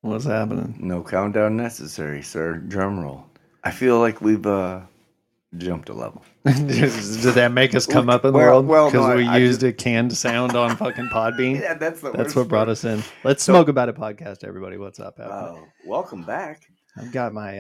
What's happening? No countdown necessary, sir. Drum roll. I feel like we've jumped a level. Did that make us come up in the Well, world? no, Because we I used just a canned sound on fucking Podbean? yeah, that's the That's worst what brought part. us in. Let's So, smoke about it podcast, everybody. What's up? welcome back. I've got my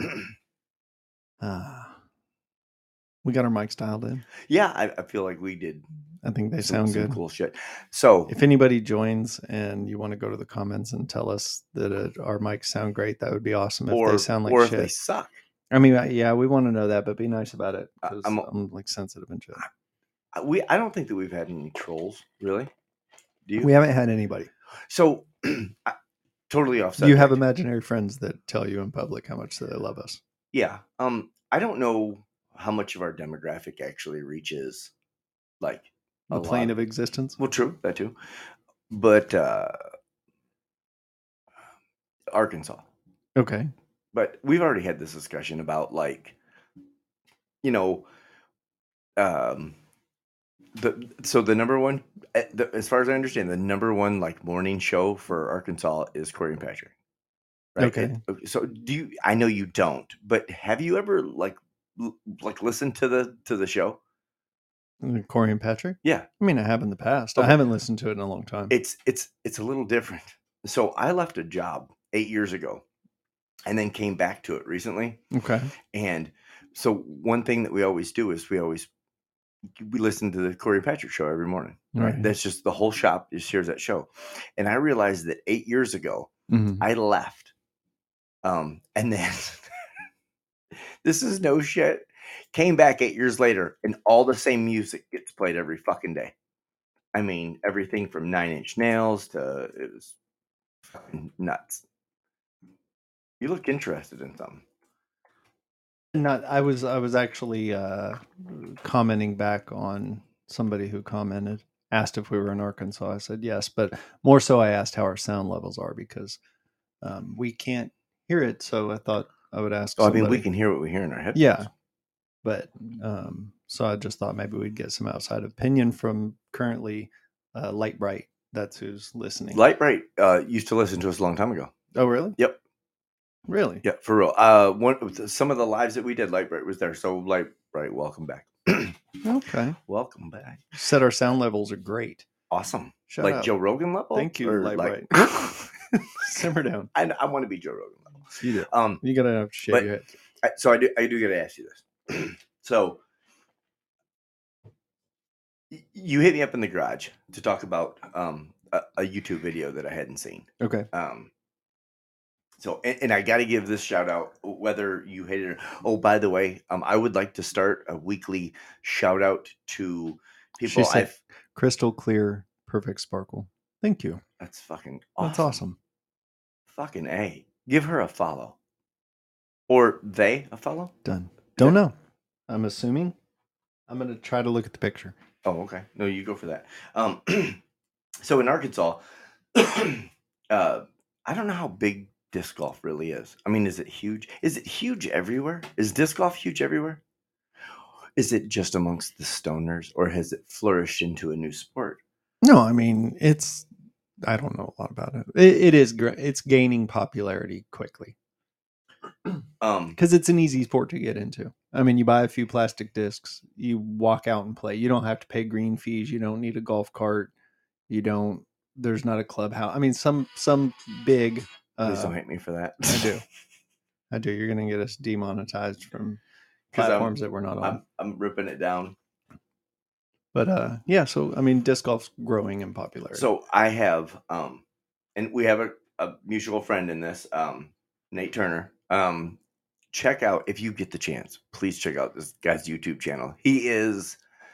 uh we got our mics dialed in. Yeah, I feel like we did I think they some sound good. cool shit. So, If anybody joins and you want to go to the comments and tell us that our mics sound great, that would be awesome. If they sound like if they shit, suck, I mean, yeah, we want to know that, but be nice about it because I'm I'm like sensitive and shit. I don't think that we've had any trolls, really. Do you? We haven't had anybody. So, totally off Do you have subject. imaginary friends that tell you in public how much they love us? Yeah. I don't know how much of our demographic actually reaches like a The plane lot. of existence? Well, true, that too. But Arkansas. Okay. But we've already had this discussion about like, you know, um the number one as far as I understand, the number one like morning show for Arkansas is Corey and Patrick. Right? Okay. So do you I know you don't, but have you ever like listened to the show? Corey and Patrick? Yeah. I mean, I have in the past. I Okay. haven't listened to it in a long time. It's a little different. So I left a job 8 years ago and then came back to it recently. Okay. And so one thing that we always do is we listen to the Corey Patrick show every morning. Right? That's just the whole shop just hears that show. And I realized that 8 years ago I left. And then this is no shit. Came back 8 years later and all the same music gets played every fucking day. I mean, everything from 9 Inch Nails to it was fucking nuts. You look interested in something. Not. I was actually commenting back on somebody who commented, asked if we were in Arkansas. I said yes, but more so I asked how our sound levels are because we can't hear it. So I thought I would ask Oh, I somebody. mean, we can hear what we hear in our headphones. Yeah, but so I just thought maybe we'd get some outside opinion from currently Light Bright. That's who's listening. Light Bright used to listen to us a long time ago. Oh, really? Yep. Really? Yeah, for real. Some of the lives that we did, Light Bright was there. So Light Bright, welcome back. Okay. Welcome back. You said our sound levels are great. Awesome. Shout like out. Joe Rogan level? Thank you, Or Light like Bright. Simmer down. I want to be Joe Rogan level. You do. You gotta shave your head. So I do gotta ask you this. So you hit me up in the garage to talk about a YouTube video that I hadn't seen. Okay. So and I got to give this shout out, whether you hate it or. Oh, by the way, I would like to start a weekly shout out to people. She said, crystal clear, perfect sparkle. Thank you. That's fucking awesome. That's awesome. Fucking A. Give her a follow. Or they a follow? Done. Don't know. I'm assuming. I'm going to try to look at the picture. Oh, okay. No, you go for that. So in Arkansas, I don't know how big disc golf really is. I mean, is it huge? Is it huge everywhere? Is disc golf huge everywhere? Is it just amongst the stoners, or has it flourished into a new sport? No, I mean, I don't know a lot about it. It is it's gaining popularity quickly. Because it's an easy sport to get into. I mean, you buy a few plastic discs, you walk out and play. You don't have to pay green fees. You don't need a golf cart. There's not a clubhouse. I mean, some big. Please don't hate me for that. I do. You're going to get us demonetized from platforms that we're not on. I'm ripping it down. But yeah, so I mean, disc golf's growing in popularity. So I have, and we have a mutual friend in this, Nate Turner. Check out, if you get the chance, please check out this guy's YouTube channel. He is,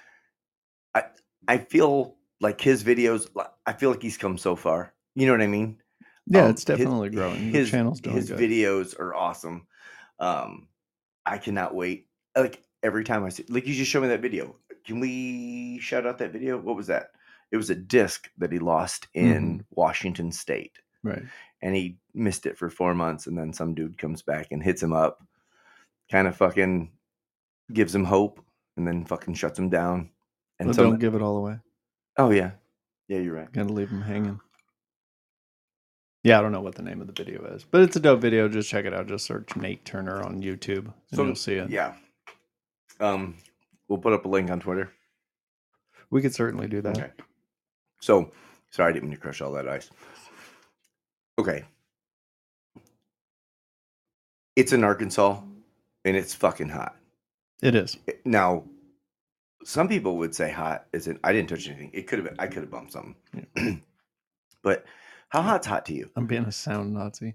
I feel like his videos, I feel like he's come so far. You know what I mean? Yeah, it's definitely growing. His channel's doing his good. Videos are awesome. I cannot wait. Like every time I see, like you just showed me that video. Can we shout out that video? What was that? It was a disc that he lost in Washington State. Right. And he missed it for 4 months, and then some dude comes back and hits him up, kind of fucking gives him hope, and then fucking shuts him down. And but don't give it all away. Oh yeah. Yeah, you're right. Gotta leave him hanging. Yeah, I don't know what the name of the video is, but it's a dope video. Just check it out. Just search Nate Turner on YouTube, and you'll see it. Yeah. We'll put up a link on Twitter. We could certainly do that. Okay. So, sorry, I didn't mean to crush all that ice. Okay. It's in Arkansas, and it's fucking hot. It is. Now, some people would say hot isn't. I didn't touch anything. It could have been. I could have bumped something. Yeah. But how hot's hot to you? I'm being a sound Nazi.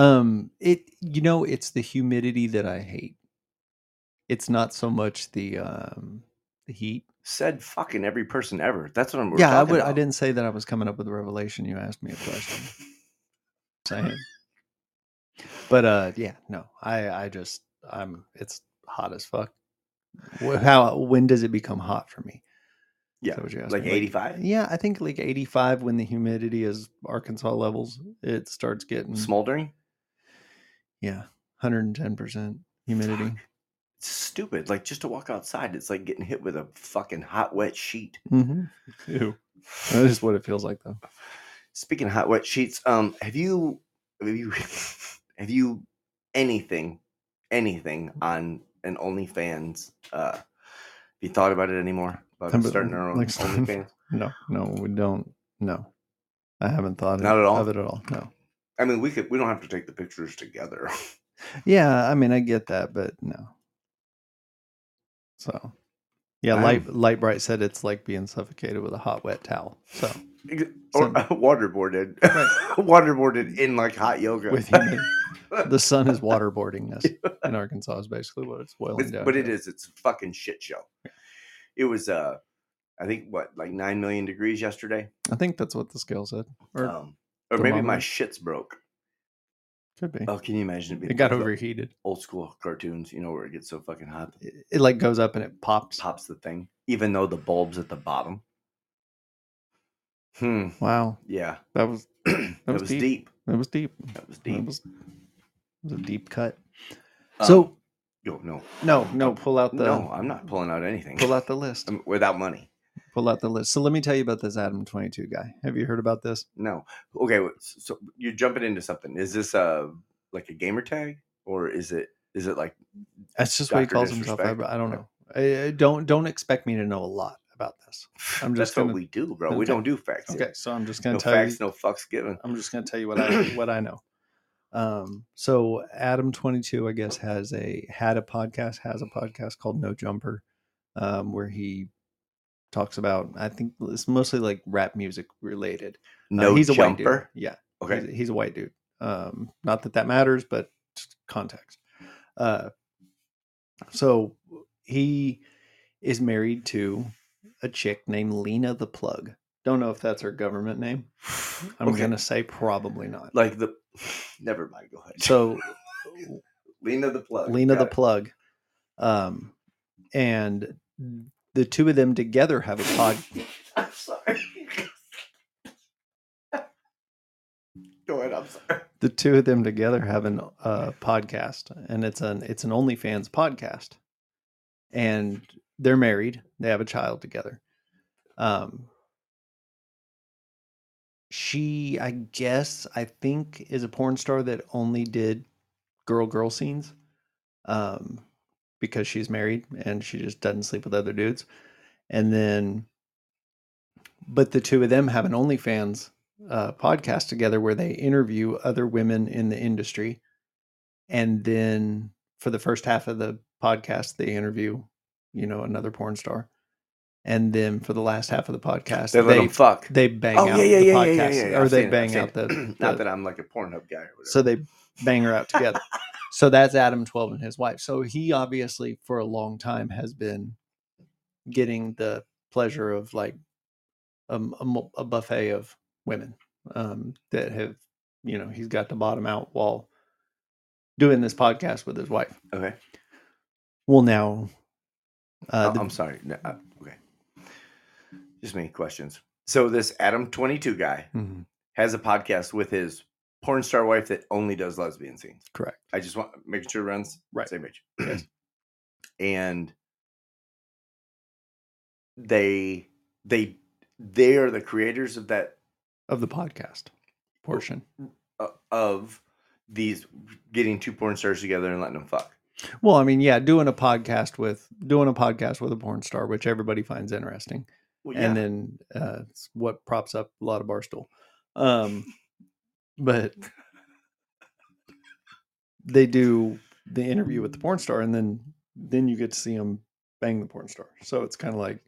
It's the humidity that I hate. It's not so much the heat. Said fucking every person ever. That's what I'm. Yeah, I didn't say that I was coming up with a revelation. You asked me a question. Saying. But no, it's hot as fuck. When does it become hot for me? Yeah, like 85. Yeah, I think like 85 when the humidity is Arkansas levels, it starts getting smoldering. Yeah, 110% humidity. Fuck. It's stupid. Like just to walk outside, it's like getting hit with a fucking hot wet sheet. Mm-hmm. Ew. That is what it feels like, though. Speaking of hot wet sheets, have you anything on an OnlyFans? Have you thought about it anymore? About starting our own OnlyFans? No, we don't. No, I haven't thought Not at all? of it at all. No. I mean, we don't have to take the pictures together. Yeah, I mean, I get that, but no. So, yeah, Light Bright said it's like being suffocated with a hot, wet towel. So, or waterboarded, right. Waterboarded in like hot yoga. With humidity. The sun is waterboarding us in Arkansas is basically what it's boiling down. But it is. It's a fucking shit show. It was, I think, like 9 million degrees yesterday. I think that's what the scale said. Or maybe my shit's broke. Could be. Oh, can you imagine it got overheated? Old school cartoons, where it gets so fucking hot. It like goes up and it pops. Pops the thing, even though the bulb's at the bottom. Wow. Yeah. That was deep. That was deep. It was a deep cut. No. Pull out the... No, I'm not pulling out anything. Pull out the list. Without money. Pull out the list. So let me tell you about this Adam 22 guy. Have you heard about this? No. Okay, so you're jumping into something. Is this like a gamer tag? Or is it like... That's just what he calls himself. I don't know. Don't expect me to know a lot about this. That's what we do, bro. We don't do facts. Okay, so I'm just going to tell you. No facts, no fucks given. I'm just going to tell you what I know. So Adam 22, I guess, has a podcast called No Jumper, where he talks about, I think it's mostly like rap music related. He's a white dude. Yeah. Okay. He's a white dude. Not that matters, but just context. So he is married to a chick named Lena the Plug. Don't know if that's her government name. I'm going to say probably not. Like never mind. Go ahead. So Lena the Plug. The Plug. And the two of them together have a I'm sorry. Go ahead. I'm sorry. The two of them together have a podcast, and it's an OnlyFans podcast. And they're married. They have a child together. She, I think, is a porn star that only did girl scenes, because she's married and she just doesn't sleep with other dudes. And then, but the two of them have an OnlyFans podcast together where they interview other women in the industry. And then for the first half of the podcast, they interview, another porn star. And then for the last half of the podcast, they let them fuck. They bang out the podcast. Yeah. Or they bang out the... Not that I'm like a Pornhub guy or whatever. So they bang her out together. So that's Adam 12 and his wife. So he obviously for a long time has been getting the pleasure of like a buffet of women that have, he's got to bottom out while doing this podcast with his wife. Okay. Well, now... I'm sorry. No, okay. Just many questions. So this Adam 22 guy has a podcast with his porn star wife that only does lesbian scenes. Correct. I just want making sure it runs same page. Yes. And they are the creators of the podcast portion. of these getting two porn stars together and letting them fuck. Well, I mean, yeah, doing a podcast with a porn star, which everybody finds interesting, and then it's what props up a lot of Barstool. But they do the interview with the porn star, and then you get to see them bang the porn star. So it's kind of like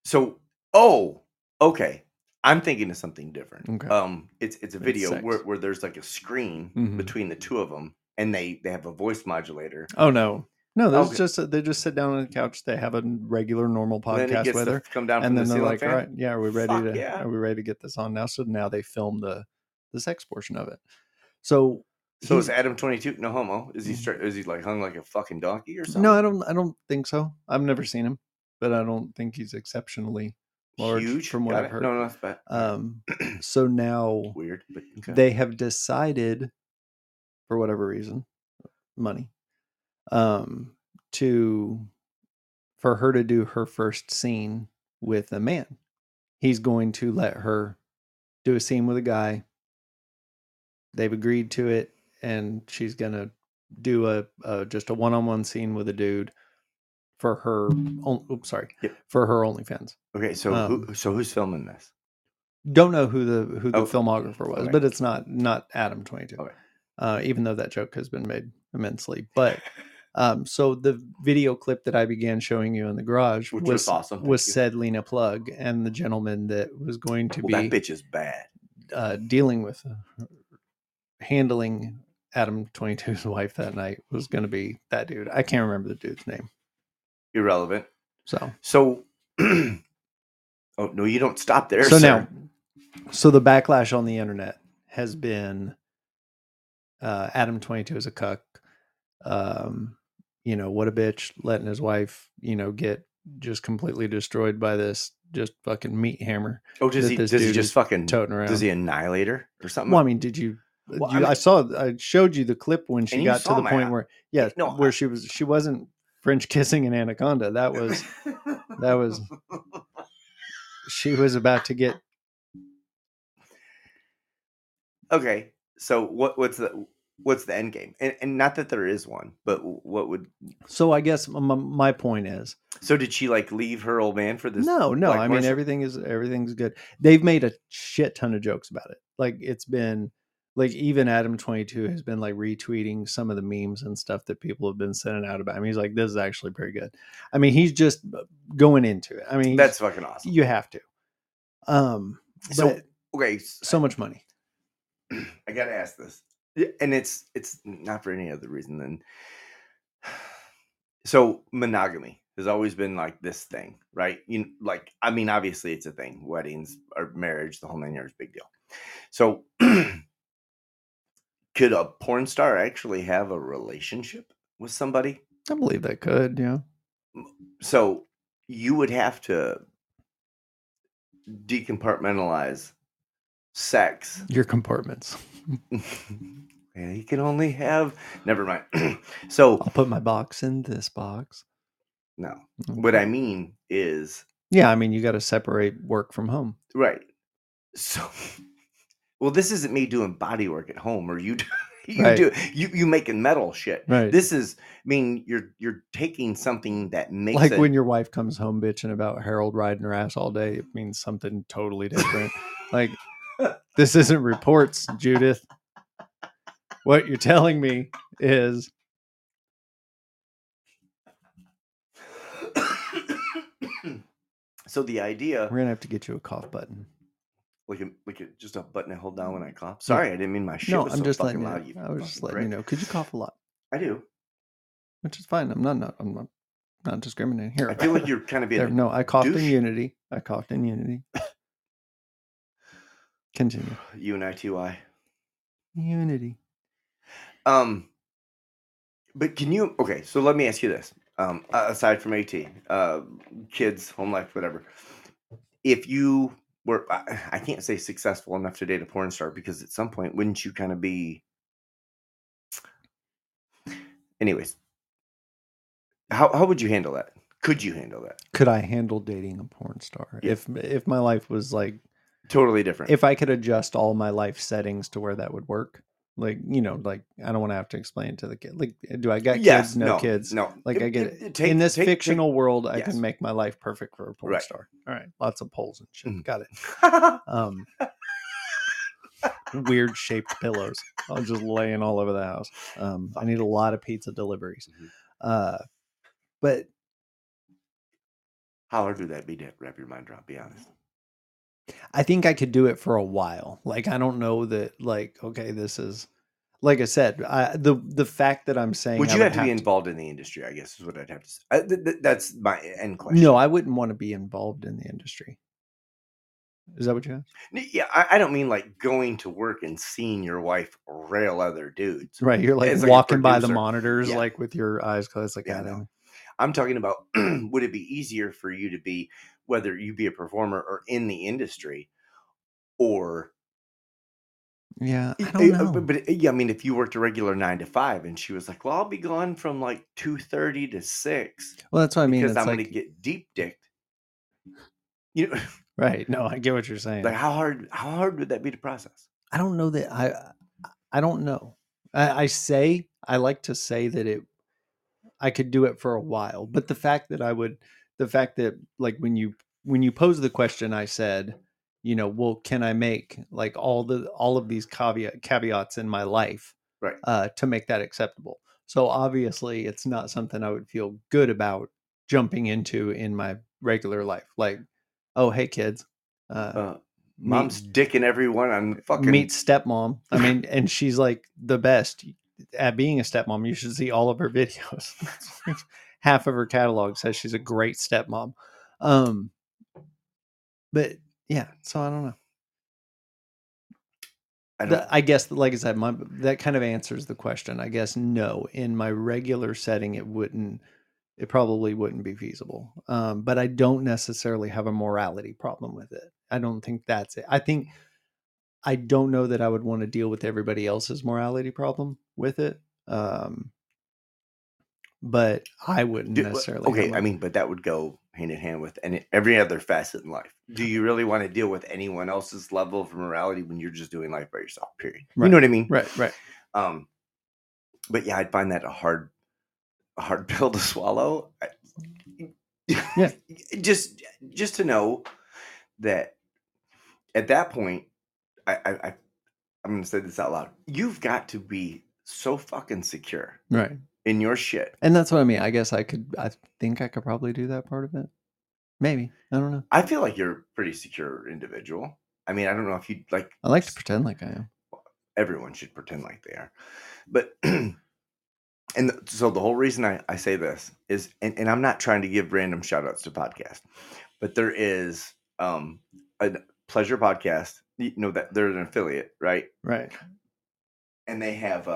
okay. I'm thinking of something different. Okay. It's a video where there's like a screen between the two of them, and they have a voice modulator. Oh no, they just sit down on the couch. They have a regular normal podcast with her. Come down and then they're like, fan? all right, yeah, are we ready to get this on now? So now they film the sex portion of it. So is Adam 22 no homo? Is he like hung like a fucking donkey or something? No, I don't think so. I've never seen him, but I don't think he's exceptionally large. Huge from what I've heard. No, that's bad. So now weird, but okay. They have decided, for whatever reason, money, for her to do her first scene with a man. He's going to let her do a scene with a guy. They've agreed to it, and she's gonna do just a one-on-one scene with a dude for her. For her OnlyFans. Okay, so who's filming this? Don't know who the filmographer was, but it's not Adam 22. Okay. Even though that joke has been made immensely, but so the video clip that I began showing you in the garage was awesome. Was said Lena Plug, and the gentleman that was going to be that bitch is bad. Dealing with handling Adam 22's wife that night was going to be that dude. I can't remember the dude's name. Irrelevant. So oh no, you don't stop there. So now, the backlash on the internet has been Adam 22 is a cuck. What a bitch, letting his wife, get just completely destroyed by this just fucking meat hammer. Oh, does he just fucking toting around? Does he annihilate her or something? Well, I mean, did you? I showed you the clip when she got to the point where, she wasn't French kissing an anaconda. That was she was about to get. Okay, so what's the end game? And not that there is one, but what would? So I guess my point is. So did she like leave her old man for this? No. I mean, everything's good. They've made a shit ton of jokes about it. Like it's been like even Adam 22 has been like retweeting some of the memes and stuff that people have been sending out about him. He's like, this is actually pretty good. I mean, he's just going into it. I mean, that's fucking awesome. You have to. So much money. I gotta ask this, and it's not for any other reason than. So monogamy has always been like this thing, right? Obviously it's a thing. Weddings or marriage, the whole 9 yards, big deal. So. Could a porn star actually have a relationship with somebody? I believe they could, yeah. So you would have to decompartmentalize sex. Your compartments. Yeah, you can only have... Never mind. So I'll put my box in this box. No. Okay. What I mean is... Yeah, I mean, you got to separate work from home. Right. So... Well, this isn't me doing body work at home, or you making metal shit. Right. This is, you're taking something that makes like when your wife comes home bitching about Harold riding her ass all day, it means something totally different. Like this isn't reports, Judith. What you're telling me is. So the idea. We're gonna have to get you a cough button. Like just a button I hold down when I cough. Sorry, I didn't mean my shit. No, was I'm so just fucking letting you. loud. I was just letting you know. Could you cough a lot? I do, which is fine. I'm not discriminating here. I feel like you're kind of being. No, I coughed in unity. Continue. UNITY. Unity. But can you? Okay, so let me ask you this. Aside from AT, kids, home life, whatever. If you were, I can't say successful enough to date a porn star, because at some point, wouldn't you kind of be? Anyways, how would you handle that? Could you handle that? Could I handle dating a porn star? Yeah. If my life was like totally different. If I could adjust all my life settings to where that would work. Like, like I don't want to have to explain to the kid. Like, do I got kids? No kids. No. Like I get it. In this fictional world, I can make my life perfect for a porn star. All right. Lots of poles and shit. Got it. Weird shaped pillows. I'll just laying all over the house. I need a lot of pizza deliveries. But how hard would that be to wrap your mind around? Be honest. I think I could do it for a while. Like, I don't know that, like, okay, this is, like I said, the fact that I'm saying, would you have to be involved in the industry? I guess is what I'd have to say. That's my end question. No, I wouldn't want to be involved in the industry. Is that what you asked? Yeah, I don't mean like going to work and seeing your wife rail other dudes. Right, you're like walking by the monitors, like with your eyes closed, like that. No. I'm talking about, would it be easier for you to be, whether you be a performer or in the industry, or? Yeah, I don't know. But yeah, I mean, if you worked a regular 9 to 5 and she was like, well, I'll be gone from like 2:30 to 6. Well, that's what I mean. Because I'm going to get deep dicked. You know? Right. No, I get what you're saying. Like, how hard would that be to process? I don't know that I don't know. I like to say that I could do it for a while, but the fact that like when you pose the question, I said, well, can I make like all of these caveats in my life, right, to make that acceptable? So obviously it's not something I would feel good about jumping into in my regular life. Like, oh, hey kids, mom's dicking everyone on fucking meet stepmom. I mean, and she's like the best at being a stepmom. You should see all of her videos. Half of her catalog says she's a great stepmom. But yeah, so I don't know. I guess, like I said, that kind of answers the question. I guess no, in my regular setting, it probably wouldn't be feasible. But I don't necessarily have a morality problem with it. I don't think that's it. I don't know that I would want to deal with everybody else's morality problem with it. But I wouldn't necessarily. Okay, I mean, but that would go hand in hand with every other facet in life. Do you really want to deal with anyone else's level of morality when you're just doing life by yourself? Period. Right. You know what I mean? Right. But yeah, I'd find that a hard pill to swallow. Yeah. just to know that at that point, I'm going to say this out loud. You've got to be so fucking secure, right, in your shit. And that's what I mean. I guess I think I could probably do that part of it. Maybe. I don't know. I feel like you're a pretty secure individual. I mean, I don't know if you'd like. I like to pretend like I am. Everyone should pretend like they are. But, so the whole reason I say this is, and I'm not trying to give random shout outs to podcasts, but there is a Pleasure Podcast, that they're an affiliate, right? Right. And they have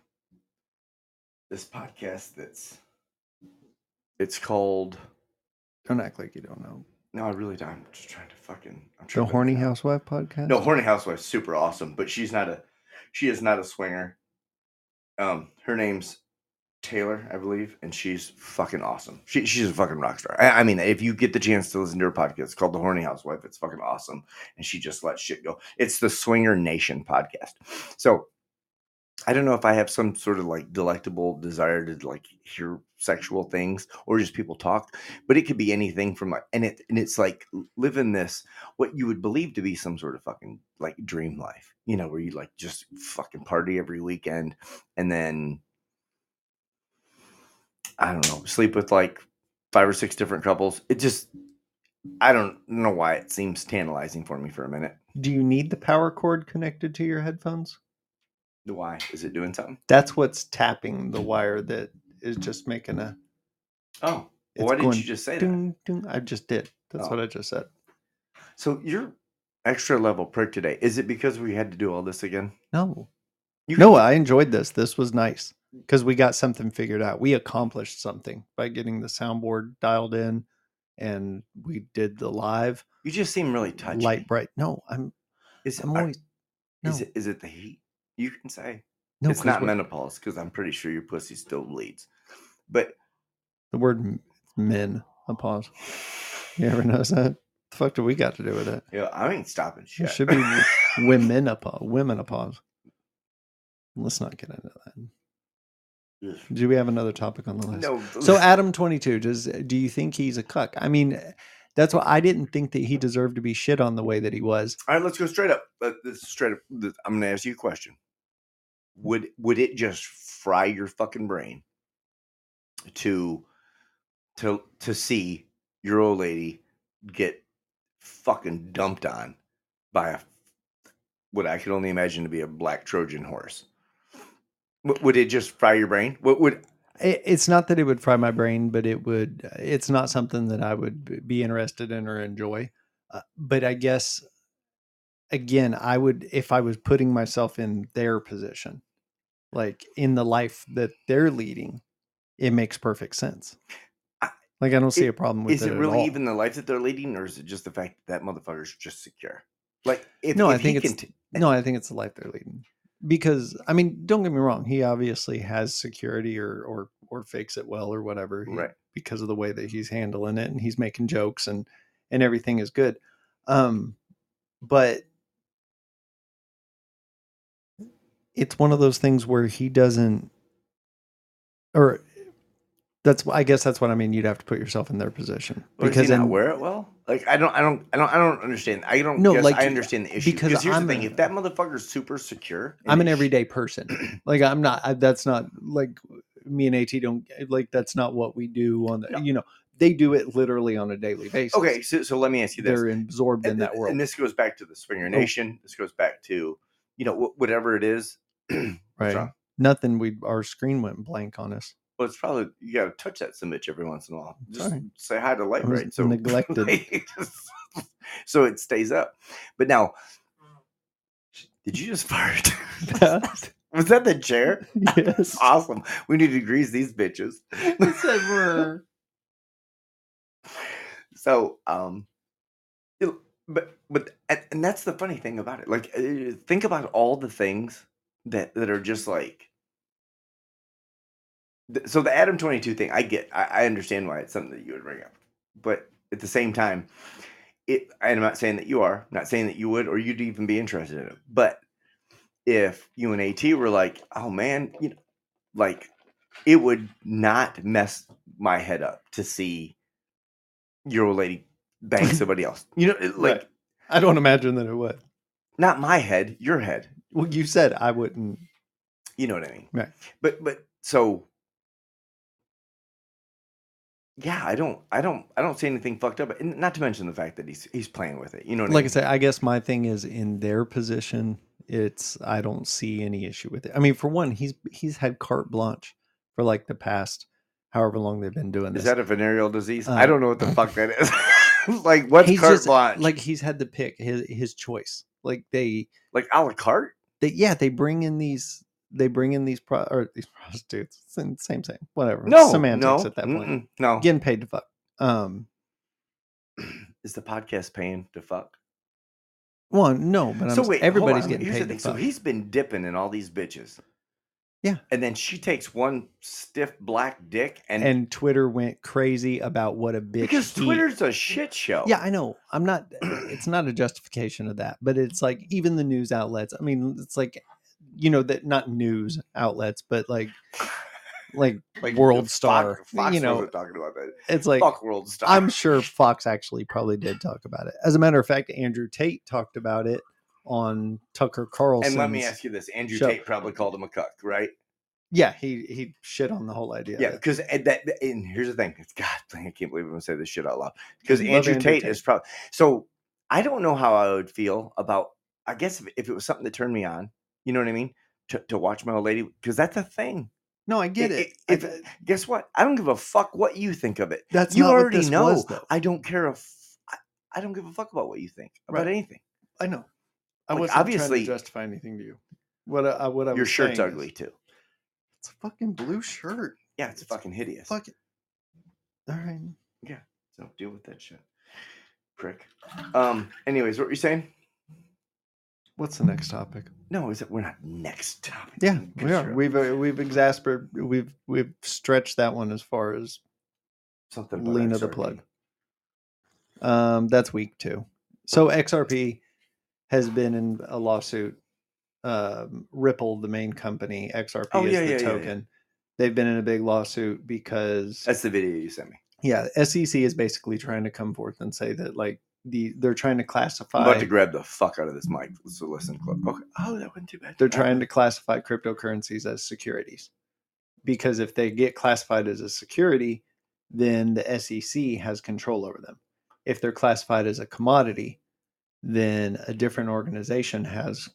this podcast it's called. Don't act like you don't know. No, I really don't. I'm just trying to fucking. The Horny Housewife podcast. No, Horny Housewife's super awesome, but she is not a swinger. Her name's Taylor, I believe, and she's fucking awesome. She's a fucking rock star. I mean, if you get the chance to listen to her podcast, it's called The Horny Housewife. It's fucking awesome, and she just lets shit go. It's the Swinger Nation podcast. So I don't know if I have some sort of like delectable desire to like hear sexual things or just people talk, but it could be anything from like, and it's like living this, what you would believe to be some sort of fucking like dream life, where you like just fucking party every weekend and then, I don't know, sleep with like 5 or 6 different couples. It just, I don't know why it seems tantalizing for me for a minute. Do you need the power cord connected to your headphones? Why? Is it doing something? That's what's tapping the wire that is just making a. Oh, well, why didn't you just say ding, that? Ding. I just did. That's what I just said. So you're extra level prick today. Is it because we had to do all this again? No. No, I enjoyed this. This was nice because we got something figured out. We accomplished something by getting the soundboard dialed in, and we did the live. You just seem really touchy. Light bright. No, I'm always. No. Is it the heat? You can say. No, it's not menopause because I'm pretty sure your pussy still bleeds. But the word menopause. You ever notice that? The fuck do we got to do with it? Yeah, I ain't stopping shit. It should be womenopause. Let's not get into that. Do we have another topic on the list? No. So Adam 22, do you think he's a cuck? I mean, that's why I didn't think that he deserved to be shit on the way that he was. All right, let's go straight up. I'm going to ask you a question. Would it just fry your fucking brain to see your old lady get fucking dumped on by what I could only imagine to be a black Trojan horse? Would it just fry your brain? It's not that it would fry my brain, but it's not something that I would be interested in or enjoy. But I guess, again, I would, if I was putting myself in their position, like in the life that they're leading, it makes perfect sense. I don't see a problem with it. Is it really even the life that they're leading, or is it just the fact that motherfucker's just secure? Like, I think it's the life they're leading. Because, I mean, don't get me wrong, he obviously has security or fakes it well or whatever, right? Because of the way that he's handling it, and he's making jokes and everything is good. But it's one of those things where he doesn't, or I guess that's what I mean. You'd have to put yourself in their position. Because he not wear it well? Like, I don't understand. I understand the issue. Because here's the thing: if that motherfucker's super secure, I'm an everyday person. Like, I'm not. That's not like me and AT don't like. That's not what we do on the. No. They do it literally on a daily basis. Okay, so let me ask you this: they're absorbed in that world, and this goes back to the Swinger Nation. This goes back to whatever it is. Right. Nothing. Our screen went blank on us. Well, it's probably, you got to touch that submit every once in a while. Just say hi to Light Right. So neglected. So it stays up. But now, did you just fart? Was that the chair? Yes. Awesome. We need to grease these bitches. So, but and that's the funny thing about it. Like, think about all the things that are just like. So the Adam 22 thing, I understand why it's something that you would bring up, but at the same time, I'm not saying that you are, not saying that you would, or you'd even be interested in it. But if you and AT were like, oh man, like, it would not mess my head up to see your old lady bang somebody else. Right. I don't imagine that it would. Not my head, your head. Well, you said I wouldn't. You know what I mean? Right. But so. Yeah, I don't see anything fucked up. And not to mention the fact that he's playing with it. You know what I mean? I say, I guess my thing is, in their position, I don't see any issue with it. I mean, for one, he's had carte blanche for like the past however long they've been doing this. Is that a venereal disease? I don't know what the fuck that is. Like, what's carte blanche? Like, he's had to pick his choice. Like, a la carte? They bring in these prostitutes. Same, whatever. No, semantics at that point. No, getting paid to fuck. Is the podcast paying to fuck? Well, no, but everybody's getting paid to fuck. So he's been dipping in all these bitches. Yeah, and then she takes one stiff black dick, and Twitter went crazy about what a bitch. Because Twitter's a shit show. Yeah, I know. I'm not. It's not a justification of that, but it's like, even the news outlets. I mean, it's like, that not news outlets, but like World Star. Fox wasn't talking about that. It's like, fuck World Star. I'm sure Fox actually probably did talk about it. As a matter of fact, Andrew Tate talked about it on Tucker Carlson. And let me ask you this: Andrew Tate probably called him a cuck, right? Yeah, he shit on the whole idea. Yeah, because and here's the thing: God, I can't believe I'm gonna say this shit out loud. Because Andrew Tate is probably. So I don't know how I would feel about. I guess if it was something that turned me on, you know what I mean, to watch my old lady, because that's a thing. No, I get it. Guess what? I don't give a fuck what you think of it. That's you not already what this know. Was, though. I don't care I don't give a fuck about what you think about anything. I know. I wasn't obviously trying to justify anything to you. What I your shirt's ugly too. It's a fucking blue shirt. Yeah, it's fucking hideous. Fuck it. All right. Yeah. So deal with that shit, prick. Anyways, what were you saying? What's the next topic? No, we're not next topic. Yeah, we are. We've exasperated. We've stretched that one as far as something. Lena the plug. That's week 2. So XRP has been in a lawsuit Ripple, the main company, XRP is the token. Yeah. They've been in a big lawsuit because that's the video you sent me. Yeah, SEC is basically trying to come forth and say that like they're trying to classify. I'm about to grab the fuck out of this mic. So listen, okay. Oh, that wasn't too bad. They're trying to classify cryptocurrencies as securities, because if they get classified as a security, then the SEC has control over them. If they're classified as a commodity, then a different organization has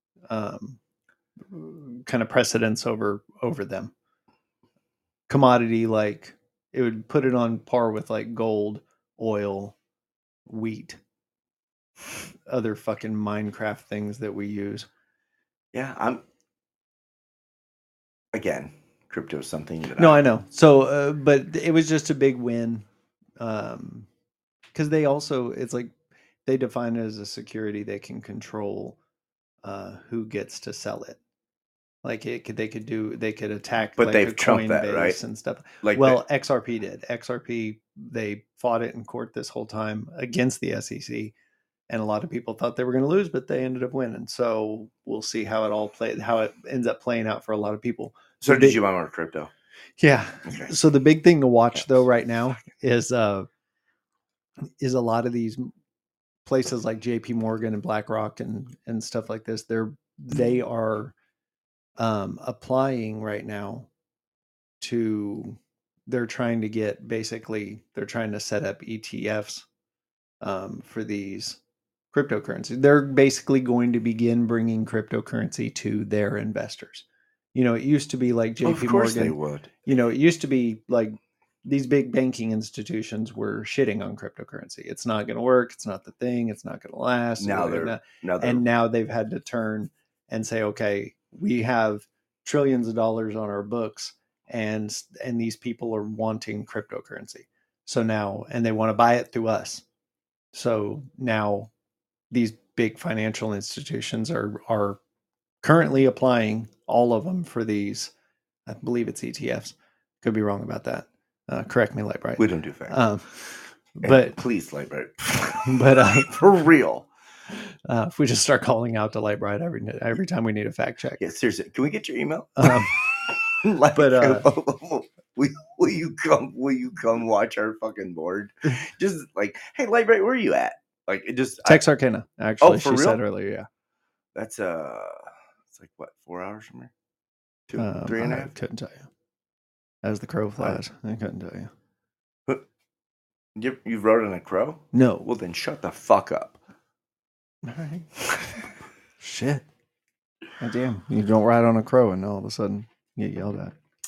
kind of precedence over them. Commodity, like it would put it on par with like gold, oil, wheat, other fucking Minecraft things that we use. Yeah, crypto is something that I know. So, but it was just a big win. Because they also, it's like they define it as a security. They can control who gets to sell it. Like they could attack, but like they've trumped that, right? And stuff. Like, XRP did. XRP, they fought it in court this whole time against the SEC, and a lot of people thought they were going to lose, but they ended up winning. So we'll see how it ends up playing out for a lot of people. So did you buy more crypto? Yeah. Okay. So the big thing to watch though right now is a lot of these places like JP Morgan and BlackRock and stuff like this. They are applying right now they're trying to set up ETFs for these cryptocurrencies. They're basically going to begin bringing cryptocurrency to their investors. It used to be like JP Morgan. Of course they would. It used to be like these big banking institutions were shitting on cryptocurrency. It's not going to work. It's not the thing. It's not going to last. Now they've had to turn and say, okay, we have trillions of dollars on our books, and these people are wanting cryptocurrency. So now, and they want to buy it through us. So now these big financial institutions are currently applying, all of them, for these. I believe it's ETFs. Could be wrong about that. Correct me, Lightbright. We don't do facts. But please, Lightbright. But for real. If we just start calling out to Lightbright every time we need a fact check. Yeah, seriously. Can we get your email? Will you come watch our fucking board? Just like, hey, Lightbright, where are you at? Like, it just Texarkana. Actually, she said earlier. Yeah, that's it's like what, 4 hours from here? 2, 3.5. I couldn't tell you. As the crow flies, I couldn't tell you. You rode on a crow? No. Well, then shut the fuck up. All right. Shit. God damn. You don't ride on a crow and all of a sudden you get yelled at.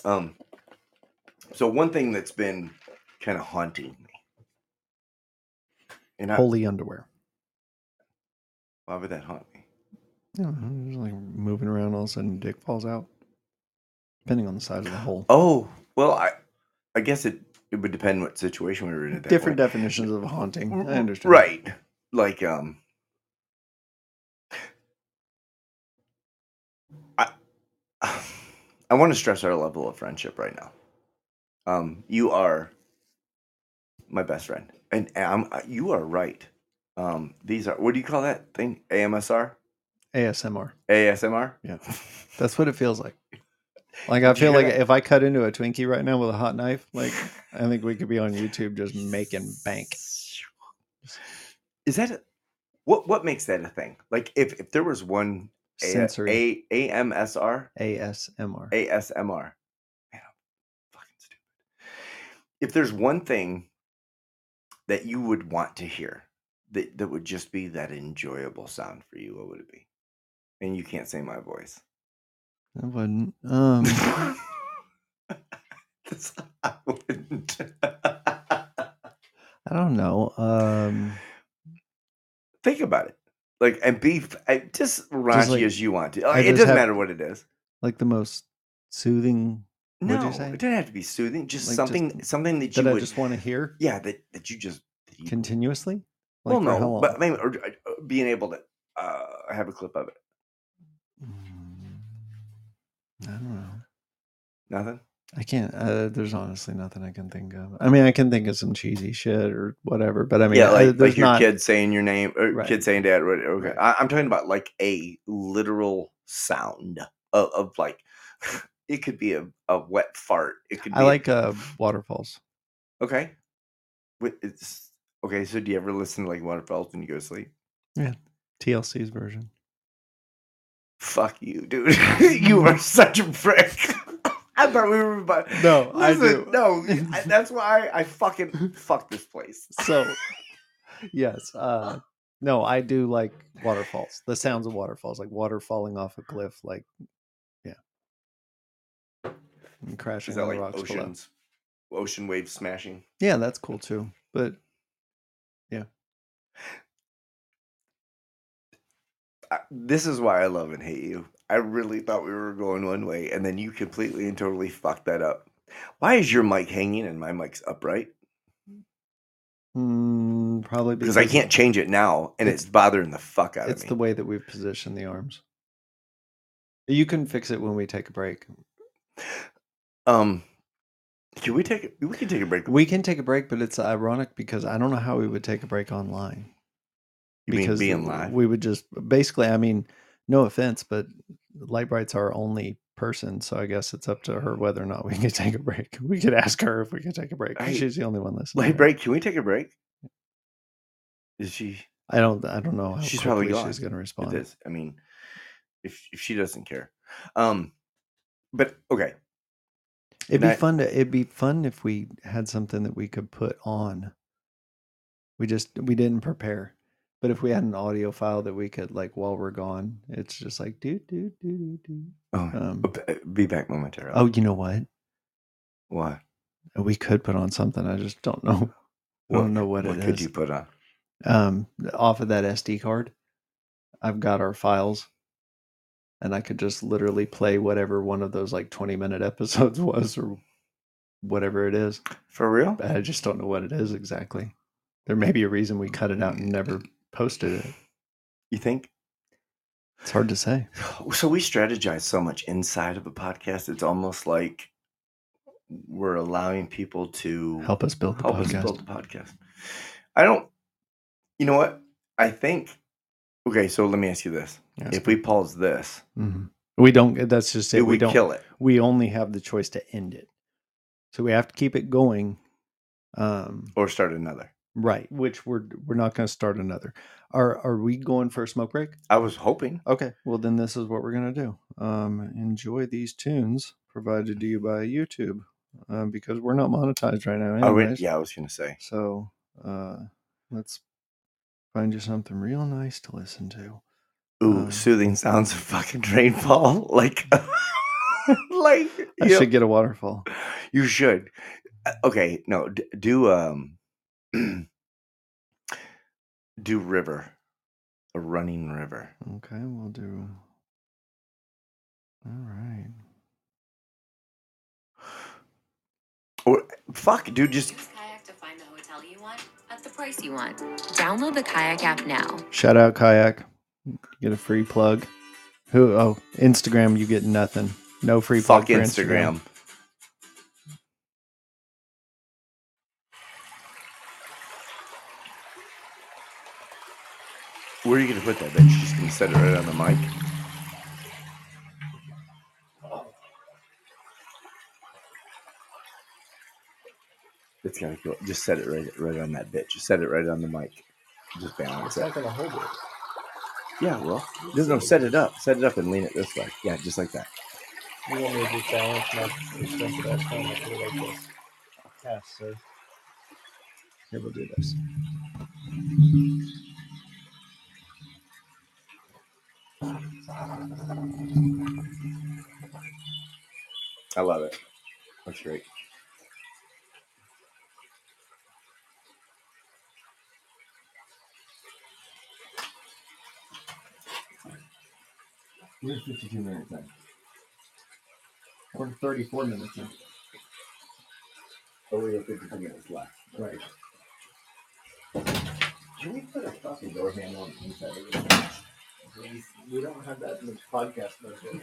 So one thing that's been kind of haunting me. Holy underwear. Why would that haunt me? Just like moving around, all of a sudden dick falls out. Depending on the size of the hole. Oh, well, I guess it would depend what situation we were in at that Different point. Definitions of haunting. I understand. Right. Like, I want to stress our level of friendship right now. You are my best friend, and you are right. These are, what do you call that thing? AMSR? ASMR. ASMR? Yeah. That's what it feels like. Like, I feel like if I cut into a Twinkie right now with a hot knife, like, I think we could be on YouTube just making bank. Is that what makes that a thing? Like, if there was one sensory AMSR? ASMR. Man, I'm fucking stupid. If there's one thing that you would want to hear that would just be that enjoyable sound for you, what would it be? And you can't say my voice. I wouldn't. I wouldn't. I don't know. Think about it. Like, and be just raunchy like, as you want to. It doesn't matter what it is. Like the most soothing. No, what'd you say? It doesn't have to be soothing. Just like something that you would. I just want to hear. Yeah, that you just continuously. Like, well, no, but I mean, or being able to have a clip of it. I don't know. Nothing? I can't. There's honestly nothing I can think of. I mean, I can think of some cheesy shit or whatever, but I mean, yeah, like your kid saying your name, or right. Kid saying dad. Okay, yeah. I'm talking about like a literal sound of like, it could be a wet fart. It could be. I like waterfalls. Okay. Okay, so do you ever listen to like waterfalls when you go to sleep? Yeah. TLC's version. Fuck you, dude. You are such a prick. I thought we were about. No, listen, I do. No, that's why I fucking fuck this place. So, yes. No, I do like waterfalls. The sounds of waterfalls, like water falling off a cliff, like, yeah. And crashing Is that on like the rocks oceans, below. Ocean waves smashing? Yeah, that's cool too. But, yeah. This is why I love and hate you. I really thought we were going one way, and then you completely and totally fucked that up. Why is your mic hanging and my mic's upright? Probably because I can't change it now, and it's bothering the fuck out of me. It's the way that we've positioned the arms. You can fix it when we take a break. Can we take? We can take a break. We can take a break, but it's ironic because I don't know how we would take a break online. Because being live, we would just basically. I mean, no offense, but Light Bright's our only person, so I guess it's up to her whether or not we can take a break. We could ask her if we can take a break. Hey, she's the only one listening. Light Bright, can we take a break? Is she? I don't know. How she's probably gone. She's going to respond. It is. I mean, if she doesn't care, but okay. It'd be fun if we had something that we could put on. We didn't prepare. But if we had an audio file that we could, like, while we're gone, it's just like do. Oh, be back momentarily. Oh, you know what? What? We could put on something. I just don't know. I don't know what it is. What could you put on? Off of that SD card, I've got our files, and I could just literally play whatever one of those like 20-minute episodes was, or whatever it is. For real? I just don't know what it is exactly. There may be a reason we cut it out and never posted it. You think? It's hard to say. So we strategize so much inside of a podcast. It's almost like we're allowing people to help us build the podcast. I don't. You know what? I think. Okay, so let me ask you this: if we pause this, we don't. That's just it. We don't kill it. We only have the choice to end it, so we have to keep it going, or start another. Right, which we're not going to start another. Are we going for a smoke break? I was hoping. Okay, well then this is what we're going to do. Enjoy these tunes provided to you by YouTube, because we're not monetized right now. Anyways. I was going to say. So let's find you something real nice to listen to. Ooh, soothing sounds of fucking rainfall, like, like I should get a waterfall. You should. Okay, no, do do river, a running river. Okay, we'll do. All right. Or fuck, dude, just use Kayak to find the hotel you want at the price you want. Download the Kayak app now. Shout out Kayak. Get a free plug. Instagram, you get nothing. No free plug. Fuck Instagram. Where are you going to put that bitch? Just going to set it right on the mic? It's going to go. Just set it right on that bitch. Just set it right on the mic. Just balance it. It's not going to hold it. Yeah, well. No, set it up. Set it up and lean it this way. Yeah, just like that. You want me to just balance my expensive ass phone like this? Yes, sir. Here, we'll do this. I love it. That's great. We're 52 minutes in. We're 34 minutes in. Oh, we have 52 minutes left. Right. Can we put a fucking door handle on the inside of it? We don't have that in the podcast version.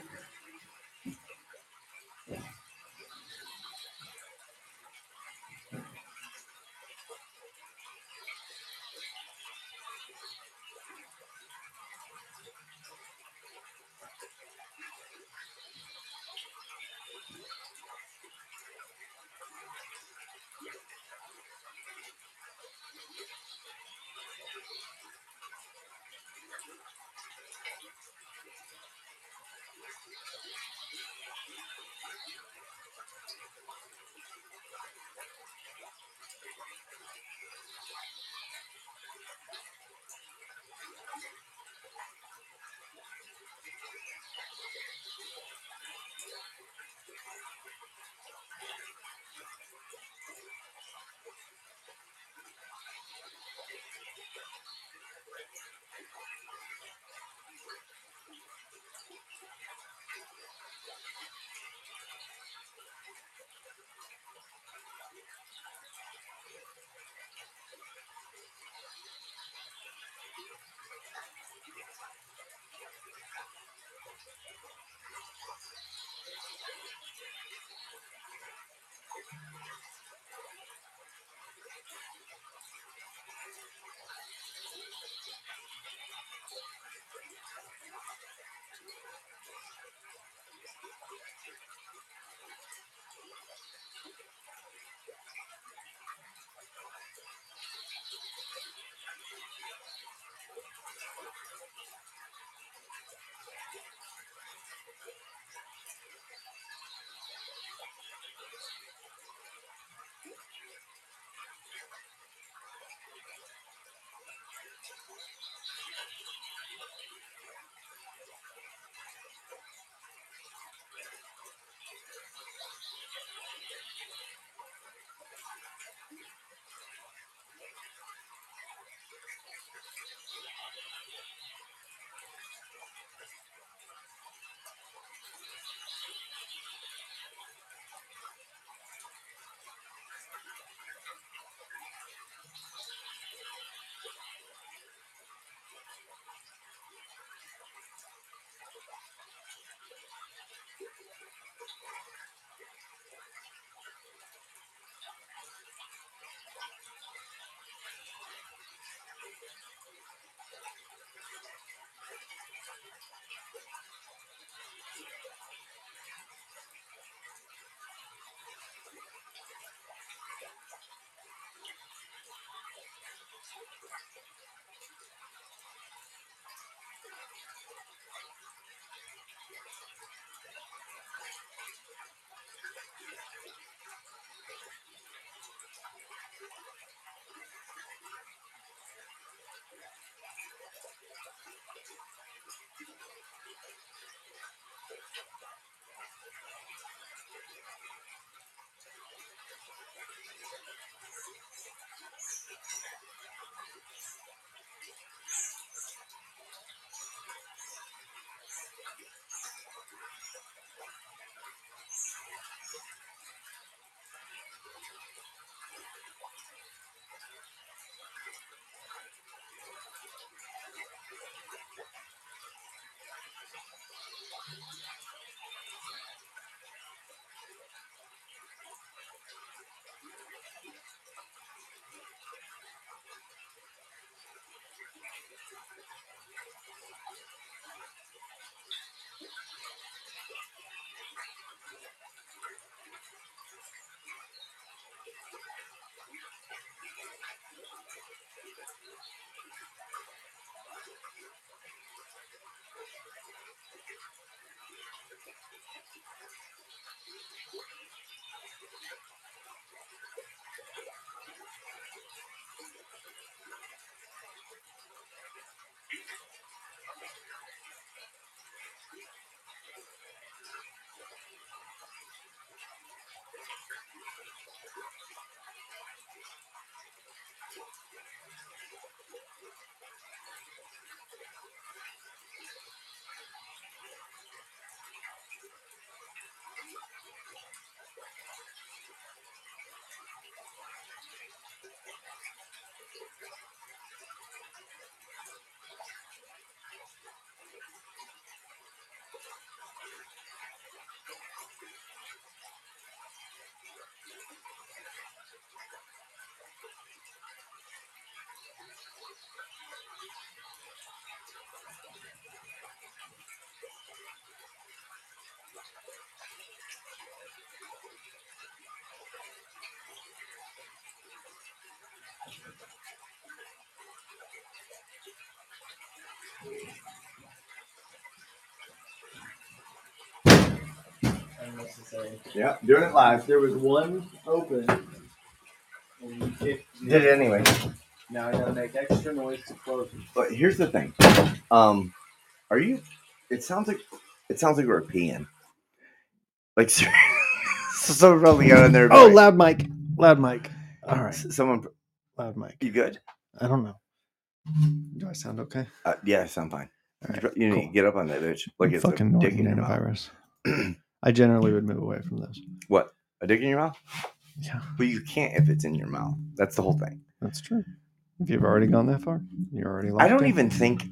Yeah, doing it live. There was one open. Did it anyway. Now I gotta make extra noise to close it. But here's the thing. Are you? It sounds like we're peeing. Like so probably got in there. Oh, like, loud mic. All right, someone. Loud mic. You good? I don't know. Do I sound okay? Yeah, I sound fine. Right, you need to get up on that bitch. Like it's fucking a dick in your mouth. Virus. I generally would move away from those. What? A dick in your mouth? Yeah. But you can't if it's in your mouth. That's the whole thing. That's true. If you've already gone that far, you're already locked I don't in. even think.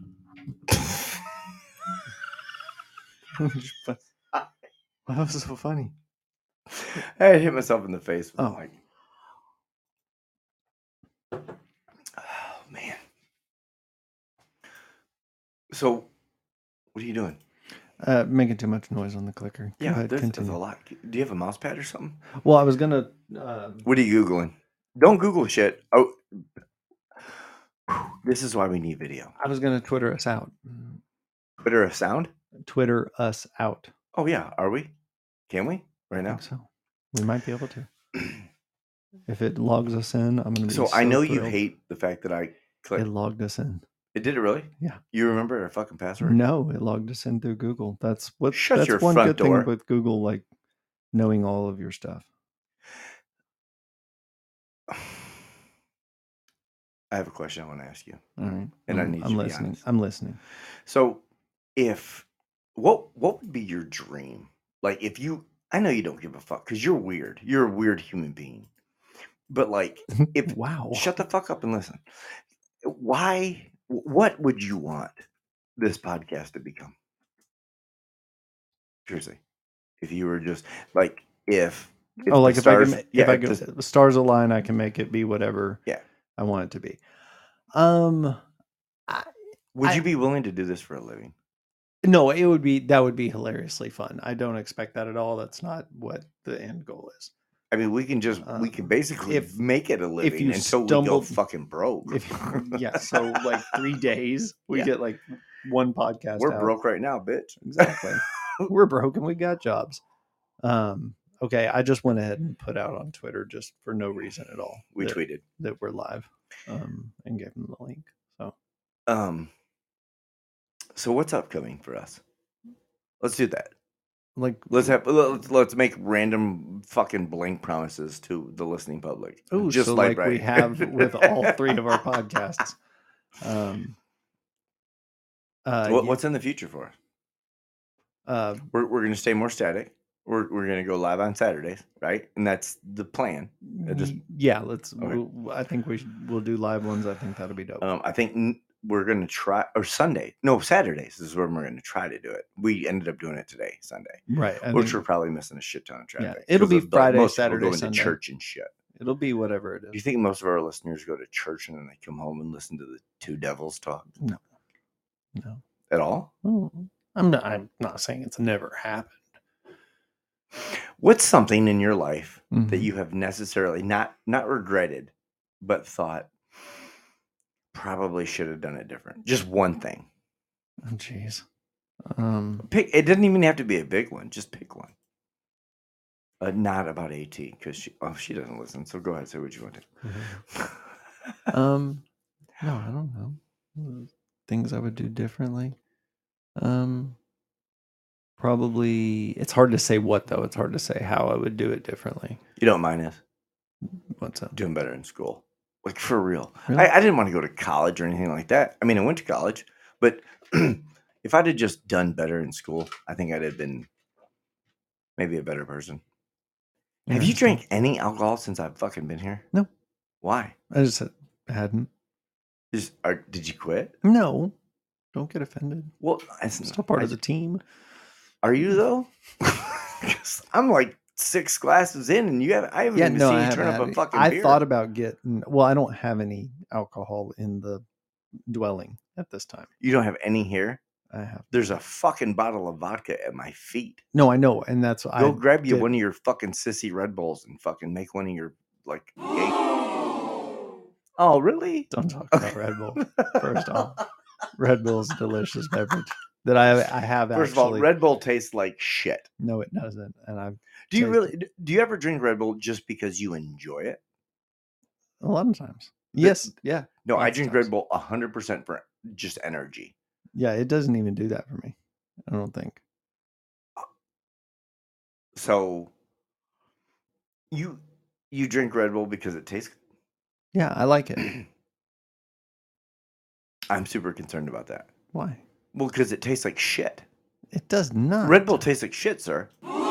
That was so funny. I hit myself in the face. Oh. Like, oh, man. So, what are you doing? Making too much noise on the clicker. Go ahead, there's a lot. Do you have a mouse pad or something? Well, I was gonna. What are you Googling? Don't Google shit. Oh, this is why we need video. I was gonna Twitter us out. Twitter a sound? Twitter us out. Oh yeah, are we? Can we right now? I think so we might be able to. If it logs us in, I'm gonna be. So I know you hate the fact that I clicked. It logged us in. It did it really? Yeah. You remember our fucking password? No, it logged us in through Google. That's what. Shut that's your one front good door. thing with Google, like knowing all of your stuff. I have a question I want to ask you. All right. And I need you to listening. be honest. I'm listening. So, what would be your dream? Like, if you, I know you don't give a fuck because you're weird. You're a weird human being. But like, if wow, shut the fuck up and listen. Why? What would you want this podcast to become? Seriously, if you were just like, if like the stars, if I go, the stars align, I can make it be whatever. Yeah. I want it to be. Would you be willing to do this for a living? No, that would be hilariously fun. I don't expect that at all. That's not what the end goal is. I mean, we can basically make it a living until we go fucking broke. So like 3 days, we get like one podcast. We're broke right now, bitch. Exactly. We're broke and we got jobs. Okay, I just went ahead and put out on Twitter just for no reason at all. We tweeted that we're live, and gave them the link. So what's upcoming for us? Let's do that. Like let's make random fucking blank promises to the listening public. Oh, just so like we have with all 3 of our podcasts. What's in the future for us? We're going to stay more static. We're going to go live on Saturdays, right? And that's the plan. Let's. Okay. I think we'll do live ones. I think that'll be dope. I think we're going to try, or Saturdays is where we're going to try to do it. We ended up doing it today, Sunday, right? Which we're probably missing a shit ton of traffic. Yeah, it'll be Friday, Saturday, going Sunday. To church and shit. It'll be whatever it is. Do you think most of our listeners go to church and then they come home and listen to the 2 devils talk? No. At all? I'm not saying it's never happened. What's something in your life that you have necessarily not regretted, but thought probably should have done it different? Just one thing. Oh, jeez. Pick. It doesn't even have to be a big one. Just pick one. Not about AT because she doesn't listen. So go ahead, say what you want to. No, I don't know. Things I would do differently. Probably it's hard to say what though. It's hard to say how I would do it differently. You don't mind us? What's up? Doing better in school. Like for real. Really? I didn't want to go to college or anything like that. I mean, I went to college, but if I'd have just done better in school, I think I'd have been maybe a better person. Have you drank any alcohol since I've fucking been here? No. Why? I just hadn't. Did you quit? No. Don't get offended. Well, it's still part of the team. Are you though? I'm like 6 glasses in, and I haven't even seen you turn up a fucking beer. I thought about getting. Well, I don't have any alcohol in the dwelling at this time. You don't have any here? I have. There's a fucking bottle of vodka at my feet. No, I know, and that's go grab you one of your fucking sissy Red Bulls and fucking make one of your like. Oh, really? Don't talk about Red Bull. First off. Red Bull is a delicious beverage that I have. First of all, Red Bull tastes like shit. No, it doesn't. And do you ever drink Red Bull just because you enjoy it? A lot of times. Yes. Yeah. No, I drink Red Bull 100% for just energy. Yeah, it doesn't even do that for me. I don't think. So you drink Red Bull because it tastes good? Yeah, I like it. I'm super concerned about that. Why? Well, because it tastes like shit. It does not. Red Bull tastes like shit, sir.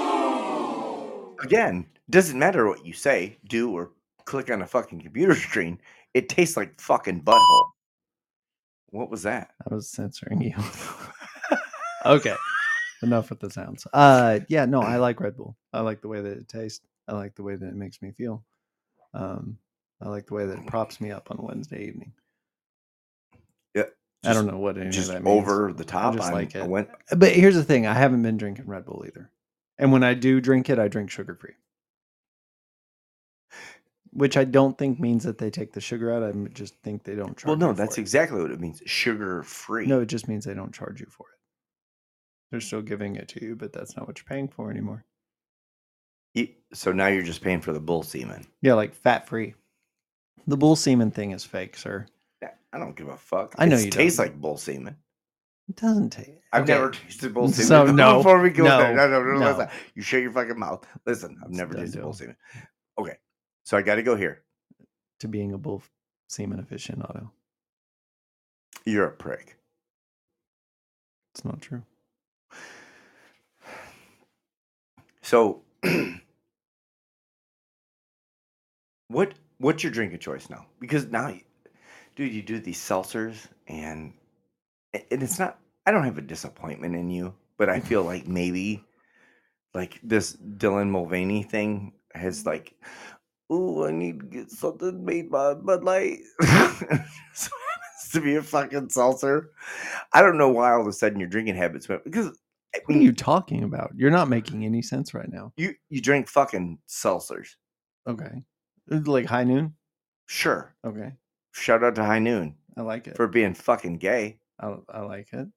Again, doesn't matter what you say, do, or click on a fucking computer screen. It tastes like fucking butthole. What was that? I was censoring you. Okay. Enough with the sounds. Yeah, no, I like Red Bull. I like the way that it tastes. I like the way that it makes me feel. I like the way that it props me up on a Wednesday evening. Yeah. I don't know what any of that means. Over the top. I just like it. But here's the thing. I haven't been drinking Red Bull either. And when I do drink it, I drink sugar-free. Which I don't think means that they take the sugar out. I just think they don't charge you. Well, no, that's exactly what it means. Sugar-free. No, it just means they don't charge you for it. They're still giving it to you, but that's not what you're paying for anymore. So now you're just paying for the bull semen. Yeah, like fat-free. The bull semen thing is fake, sir. I don't give a fuck. I know it tastes like bull semen. It doesn't taste. I've never tasted bull semen. So no. Before we go there, no. listen. You shut your fucking mouth. Listen, I've never tasted bull semen. Okay, so I got to go here. To being a bull semen aficionado. You're a prick. It's not true. So, what's your drink of choice now? Because now, dude, you do these seltzers, and it's not. I don't have a disappointment in you, but I feel like maybe, like this Dylan Mulvaney thing has like, oh, I need to get something made by Bud Light. So it happens to be a fucking seltzer. I don't know why all of a sudden your drinking habits went because. What are you talking about? You're not making any sense right now. You drink fucking seltzers. Okay. Like High Noon? Sure. Okay. Shout out to High Noon. I like it. For being fucking gay. I like it.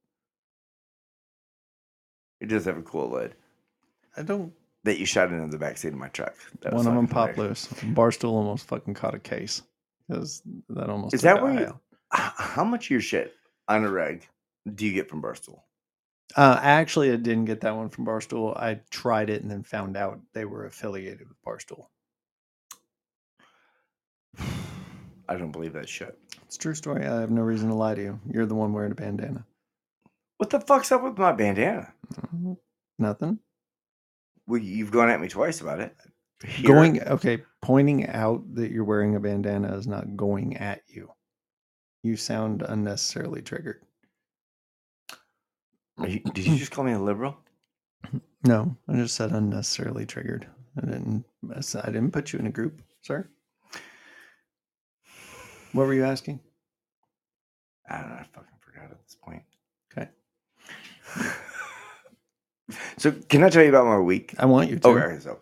It does have a cool lid. I don't. That you shot into the backseat of my truck. One of them popped loose. Barstool almost fucking caught a case. Because that almost. Is that where you. How much of your shit on a reg do you get from Barstool? Actually, I didn't get that one from Barstool. I tried it and then found out they were affiliated with Barstool. I don't believe that shit. It's a true story. I have no reason to lie to you. You're the one wearing a bandana. What the fuck's up with my bandana? Nothing. Well, you've gone at me twice about it. Pointing out that you're wearing a bandana is not going at you. You sound unnecessarily triggered. Did you just call me a liberal? No, I just said unnecessarily triggered. I didn't put you in a group, sir. What were you asking? I don't know. I fucking forgot at this point. Okay. So, can I tell you about my week? I want you to. Okay, so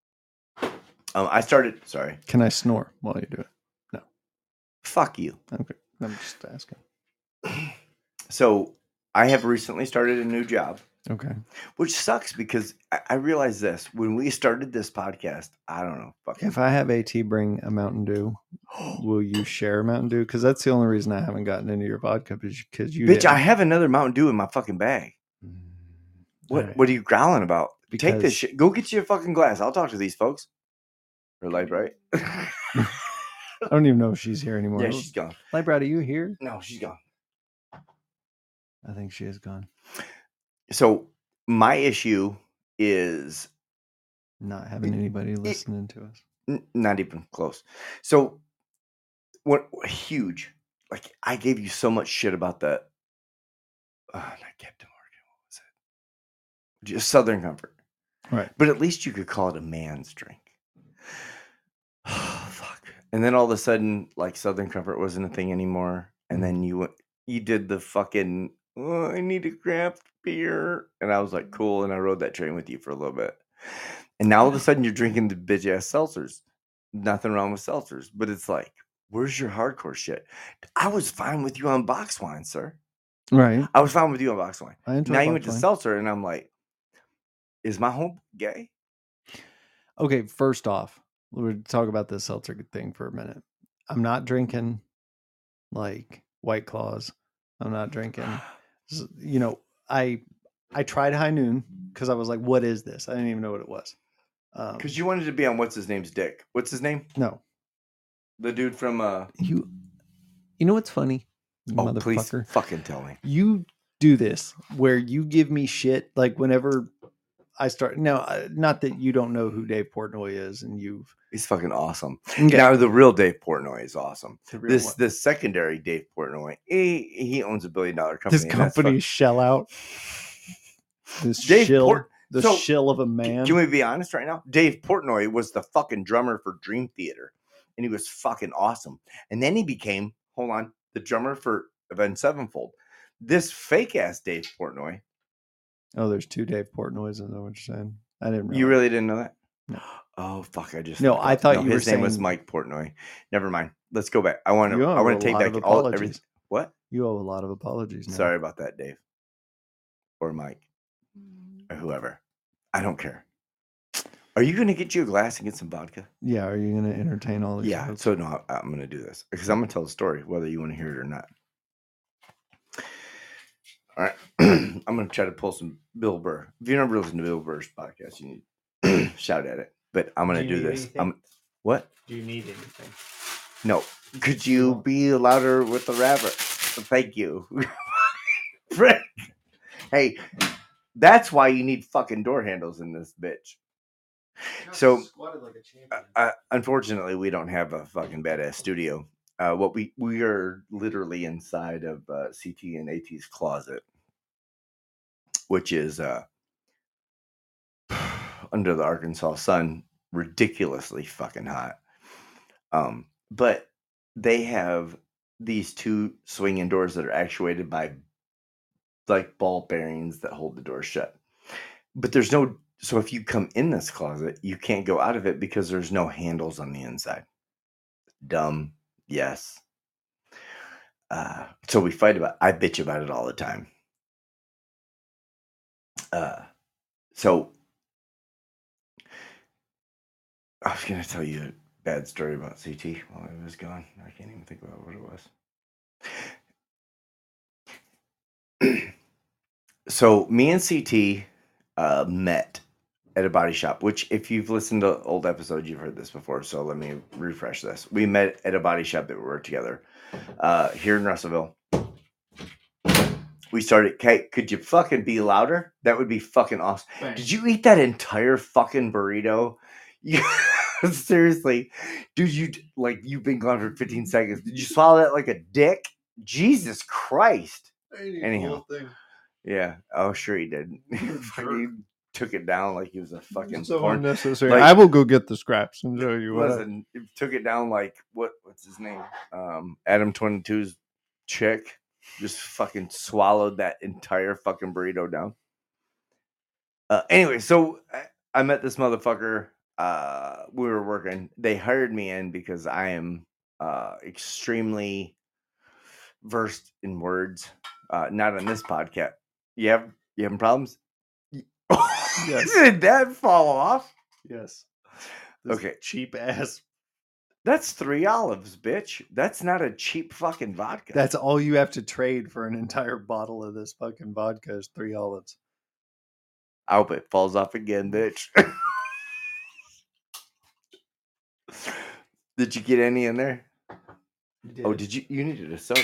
I started. Sorry. Can I snore while you do it? No. Fuck you. Okay. I'm just asking. So, I have recently started a new job. Okay. Which sucks because I realized this. When we started this podcast, I don't know. If I have AT bring a Mountain Dew, will you share Mountain Dew? Because that's the only reason I haven't gotten into your vodka because you. Bitch, I have another Mountain Dew in my fucking bag. What right. What are you growling about? Because... Take this shit. Go get you a fucking glass. I'll talk to these folks. Or Light Bright. I don't even know if she's here anymore. Yeah, she's gone. Light Bright, are you here? No, she's gone. I think she is gone. So my issue is not having anybody listening to us. Not even close. So what huge, like I gave you so much shit about that. Not Captain Morgan. What was it? Just Southern Comfort. Right. But at least you could call it a man's drink. Oh, fuck. And then all of a sudden, like Southern Comfort wasn't a thing anymore. And then you did the fucking, I need a craft beer. And I was like, cool. And I rode that train with you for a little bit. And now all of a sudden you're drinking the bitch ass seltzers. Nothing wrong with seltzers. But it's like, where's your hardcore shit? I was fine with you on box wine, sir. Right. I was fine with you on box wine. Now you went to wine. seltzer, and I'm like, is my home gay? Okay, first off, we'll talk about this seltzer thing for a minute. I'm not drinking like White Claws. I'm not drinking. I tried High Noon because I was like, what is this? I didn't even know what it was. Because you wanted to be on what's his name's dick. What's his name? No. The dude from You know what's funny? Motherfucker. Please fucking tell me. You do this where you give me shit like whenever I start. Now, not that you don't know who Dave Portnoy is, and he's fucking awesome. Okay. Now the real Dave Portnoy is awesome. This secondary Dave Portnoy, he owns $1 billion company. This company shell out. This Dave shill. Shill of a man. Can we be honest right now? Dave Portnoy was the fucking drummer for Dream Theater, and he was fucking awesome. And then he became, the drummer for Avenged Sevenfold. This fake ass Dave Portnoy. Oh, there's 2 Dave Portnoys. Is that what you're saying? I didn't know. You really didn't know that? No. Oh fuck! I just I thought you were saying his name was Mike Portnoy. Never mind. Let's go back. I want to take back all everything. What? You owe a lot of apologies now. Sorry about that, Dave, or Mike, or whoever. I don't care. Are you going to get you a glass and get some vodka? Yeah. Are you going to entertain all these? Yeah. Folks? So no, I'm going to do this because I'm going to tell the story whether you want to hear it or not. All right. I'm going to try to pull some Bill Burr. If you never listen to Bill Burr's podcast, you need shout at it. But I'm going to do this. What? Do you need anything? No. Could you be louder with the rabbit? Thank you. Frick. Hey, that's why you need fucking door handles in this bitch. So, unfortunately, we don't have a fucking badass studio. What we are literally inside of CT and AT's closet, which is under the Arkansas sun, ridiculously fucking hot. But they have these 2 swinging doors that are actuated by like ball bearings that hold the door shut. But there's no. So if you come in this closet, you can't go out of it because there's no handles on the inside. Dumb. Yes. So we fight about it. I bitch about it all the time. So I was going to tell you a bad story about CT while I was gone. I can't even think about what it was. So me and CT met at a body shop, which if you've listened to old episodes, you've heard this before. So let me refresh this. We met at a body shop that we worked together here in Russellville. We started, Kate, could you fucking be louder? That would be fucking awesome. Thanks. Did you eat that entire fucking burrito? Seriously, dude, you've been gone for 15 seconds. Did you swallow that like a dick? Jesus Christ. Anyhow. Yeah. Oh, sure he did. He took it down like he was a fucking so unnecessary. Like, I will go get the scraps and show you what. Listen, took it down like what's his name? Adam 22's chick just fucking swallowed that entire fucking burrito down. Anyway, so I met this motherfucker. We were working. They hired me in because I am extremely versed in words. Not on this podcast. You having problems? Yes. Did that fall off? Yes. Okay. Cheap ass. That's 3 olives, bitch. That's not a cheap fucking vodka. That's all you have to trade for an entire bottle of this fucking vodka is 3 olives. I hope it falls off again, bitch. Did you get any in there? Oh, did you? You needed a soda.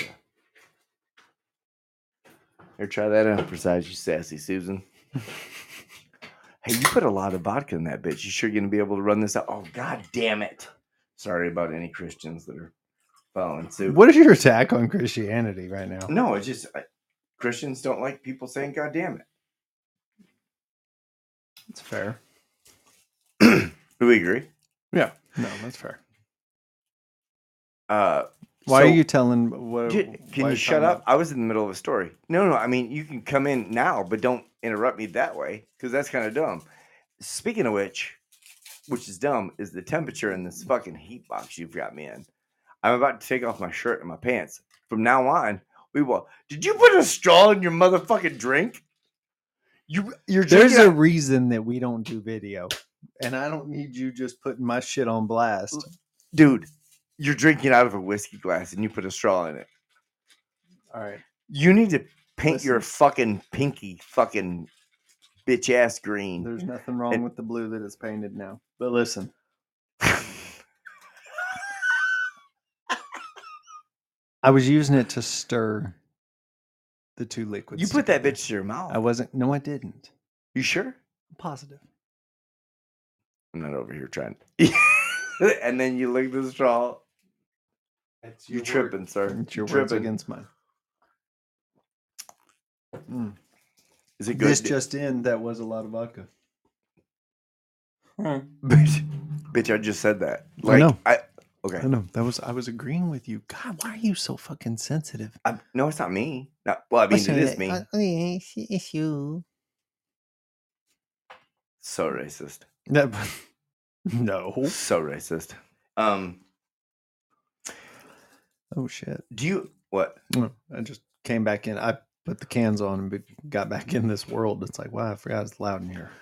Here, try that on for size, you sassy Susan. Hey, you put a lot of vodka in that bitch. You sure you're going to be able to run this out? Oh, God damn it. Sorry about any Christians that are following suit. What is your attack on Christianity right now? No, it's just Christians don't like people saying God damn it. That's fair. Do we agree? Yeah. No, that's fair. Why are you telling? Can you shut up? I was in the middle of a story. No. I mean, you can come in now, but don't interrupt me that way because that's kind of dumb. Speaking of which is dumb, is the temperature in this fucking heat box you've got me in. I'm about to take off my shirt and my pants. From now on, Did you put a straw in your motherfucking drink? There's a reason that we don't do video, and I don't need you just putting my shit on blast, dude. You're drinking out of a whiskey glass, and you put a straw in it. All right, you need to paint your fucking pinky fucking bitch ass green. There's nothing wrong with the blue that is painted now, but listen. I was using it to stir the two liquids. You put that bitch to your mouth. I wasn't. No, I didn't. You sure? I'm positive. I'm not over here trying. And then you lick the straw. You're tripping, sir. It's your words against mine. Is it good? This just in, that was a lot of vodka. Bitch, I just said that. I know. Okay. I know. I was agreeing with you. God, why are you so fucking sensitive? No, it's not me. Well, I mean, it is me. It's you. So racist. No. So racist. Oh shit. Do you what? I just came back in. I put the cans on and got back in this world. It's like, wow, I forgot it's loud in here.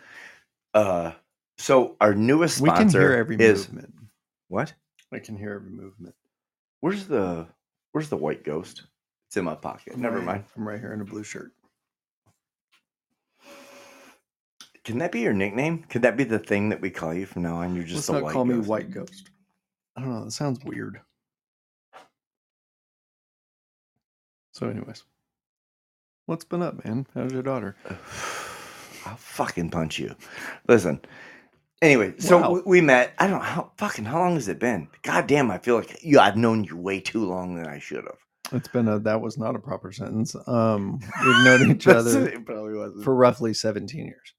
So our newest sponsor we can hear every movement. What? I can hear every movement. Where's the white ghost? It's in my pocket. Never mind. I'm right here in a blue shirt. Can that be your nickname? Could that be the thing that we call you from now on? You're just a white ghost. Call me ghost. White Ghost. I don't know. That sounds weird. So, anyways, what's been up, man? How's your daughter? I'll fucking punch you. Listen. Anyway, so we met. I don't know how long has it been? God damn, I feel like I've known you way too long than I should have. It's been that was not a proper sentence. We've known each other it probably wasn't. For roughly 17 years.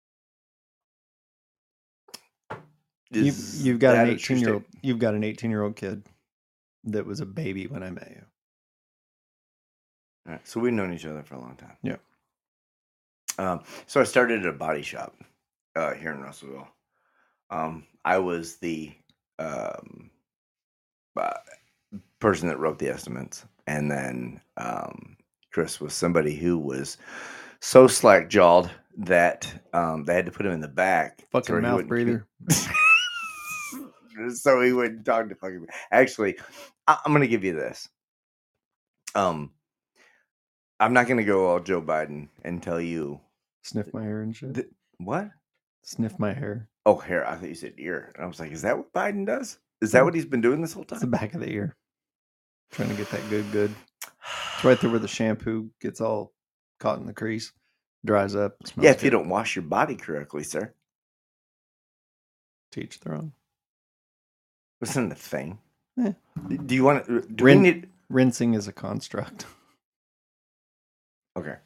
You've got an 18-year-old. You've got an 18-year-old kid that was a baby when I met you. All right, so we've known each other for a long time. Yeah. So I started at a body shop here in Russellville. I was the person that wrote the estimates, and then Chris was somebody who was so slack-jawed that they had to put him in the back. Fucking mouth breather. So he wouldn't talk to fucking. Actually, I'm going to give you this. I'm not going to go all Joe Biden and tell you. Sniff my hair and shit. What? Sniff my hair. Oh, hair. I thought you said ear. And I was like, is that what Biden does? Is that what he's been doing this whole time? It's the back of the ear. Trying to get that good. It's right there where the shampoo gets all caught in the crease. Dries up. Yeah, if you don't wash your body correctly, sir. To each their own. Wasn't a thing. Yeah. Do you want to... Rinsing is a construct. Okay.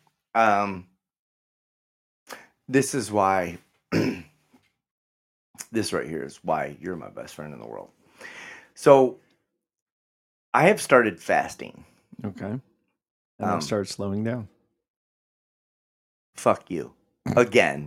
This is why... this right here is why you're my best friend in the world. So, I have started fasting. Okay. And I've started slowing down. Fuck you. Again.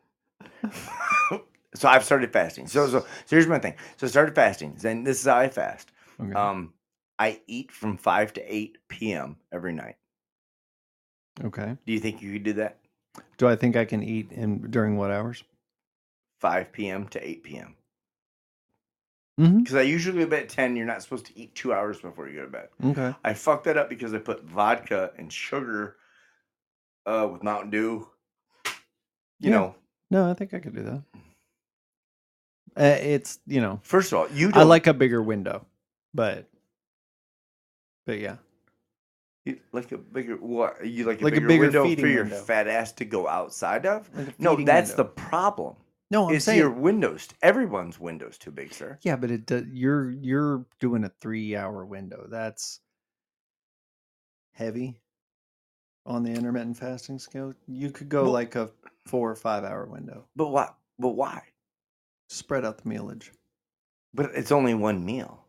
So I've started fasting. So here's my thing. So I started fasting. Then this is how I fast. Okay. I eat from 5 to 8 p.m. every night. Okay. Do you think you could do that? Do I think I can eat during what hours? 5 p.m. to 8 p.m. Mm-hmm. Because I usually go to bed at 10. You're not supposed to eat 2 hours before you go to bed. Okay. I fucked that up because I put vodka and sugar with Mountain Dew. You know. No, I think I could do that. It's, First of all, I like a bigger window, but yeah. You like a bigger what? You like a bigger window for your window. fat ass to go outside of? Like No, that's window. the problem. No, I'm saying your windows. Everyone's window's too big, sir. Yeah, but you're doing a 3-hour window. That's heavy on the intermittent fasting scale. You could go like a 4 or 5 hour window. But what? But why? Spread out the mealage. But it's only one meal.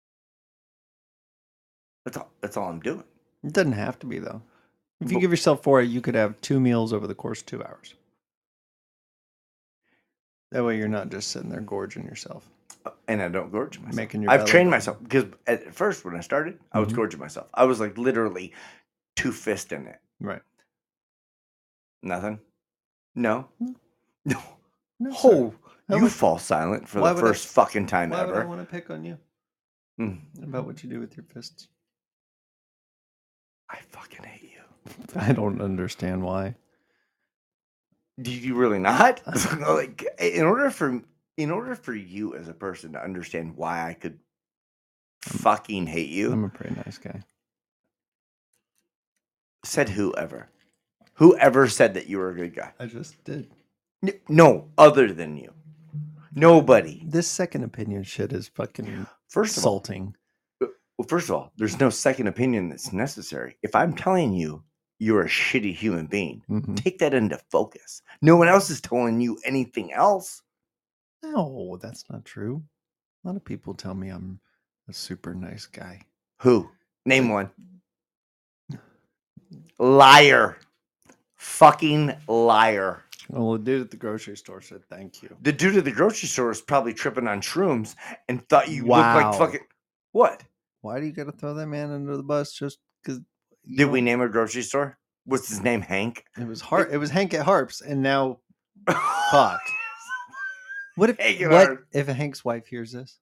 That's all I'm doing. It doesn't have to be though. If you give yourself 4, you could have 2 meals over the course of 2 hours. That way you're not just sitting there gorging yourself. And I don't gorge myself. Making your I've trained myself because at first when I started, I was gorging myself. I was like literally two fists in it. Right. Nothing? No? No. Oh, you fall silent for the first fucking time ever. Why would I want to pick on you? About what you do with your fists? I fucking hate you. I don't understand why. Do you really not? Like, in order for you as a person to understand why I could fucking hate you. I'm a pretty nice guy. Said whoever. Whoever said that you were a good guy. I just did. No, other than you. Nobody. This second opinion shit is fucking insulting. Well, first of all, there's no second opinion that's necessary. If I'm telling you you're a shitty human being, take that into focus. No one else is telling you anything else. No, that's not true. A lot of people tell me I'm a super nice guy. Who? Name one. Liar. Fucking liar. Well, the dude at the grocery store said thank you. The dude at the grocery store was probably tripping on shrooms and thought you looked like fucking... What? Why do you got to throw that man under the bus just because... Did we name a grocery store? What's his name? Hank? It was Hank at Harps, and now... Fuck. What if Hank's wife hears this?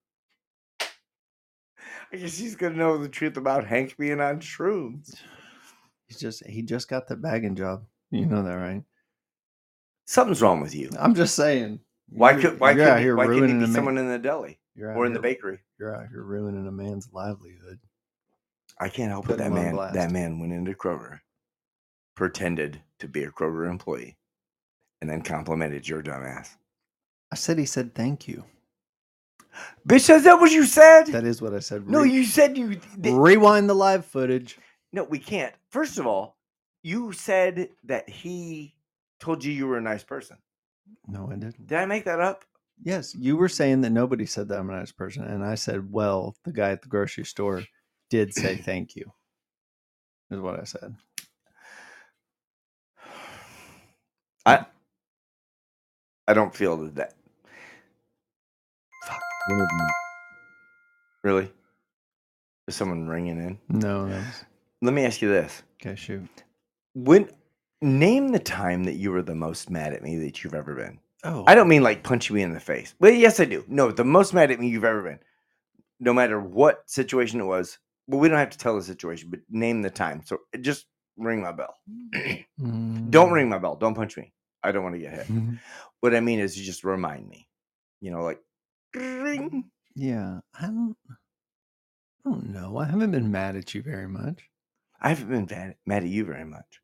I guess he's going to know the truth about Hank being on shrooms. He just got the bagging job. You know that, right? Something's wrong with you. I'm just saying. Why couldn't he be someone in the deli or in the bakery? You're out here ruining a man's livelihood. I can't help it. That man went into Kroger, pretended to be a Kroger employee, and then complimented your dumbass. I said he said thank you. Bitch, is that what you said? That is what I said. No, you said you... Rewind the live footage. No, we can't. First of all, you said that he told you were a nice person. No, I didn't. Did I make that up? Yes, you were saying that nobody said that I'm a nice person. And I said, well, the guy at the grocery store did say thank you, is what I said. I don't feel that. Fuck. Really? Is someone ringing in? No. Let me ask you this. Okay, shoot. Name the time that you were the most mad at me that you've ever been. Oh. I don't mean like punching me in the face. Well, yes, I do. No, the most mad at me you've ever been. No matter what situation it was. Well, we don't have to tell the situation, but name the time. So just ring my bell. Don't ring my bell. Don't punch me. I don't want to get hit. What I mean is you just remind me. You know, like ring. Yeah. I don't know. I haven't been mad at you very much. I haven't been mad at you very much.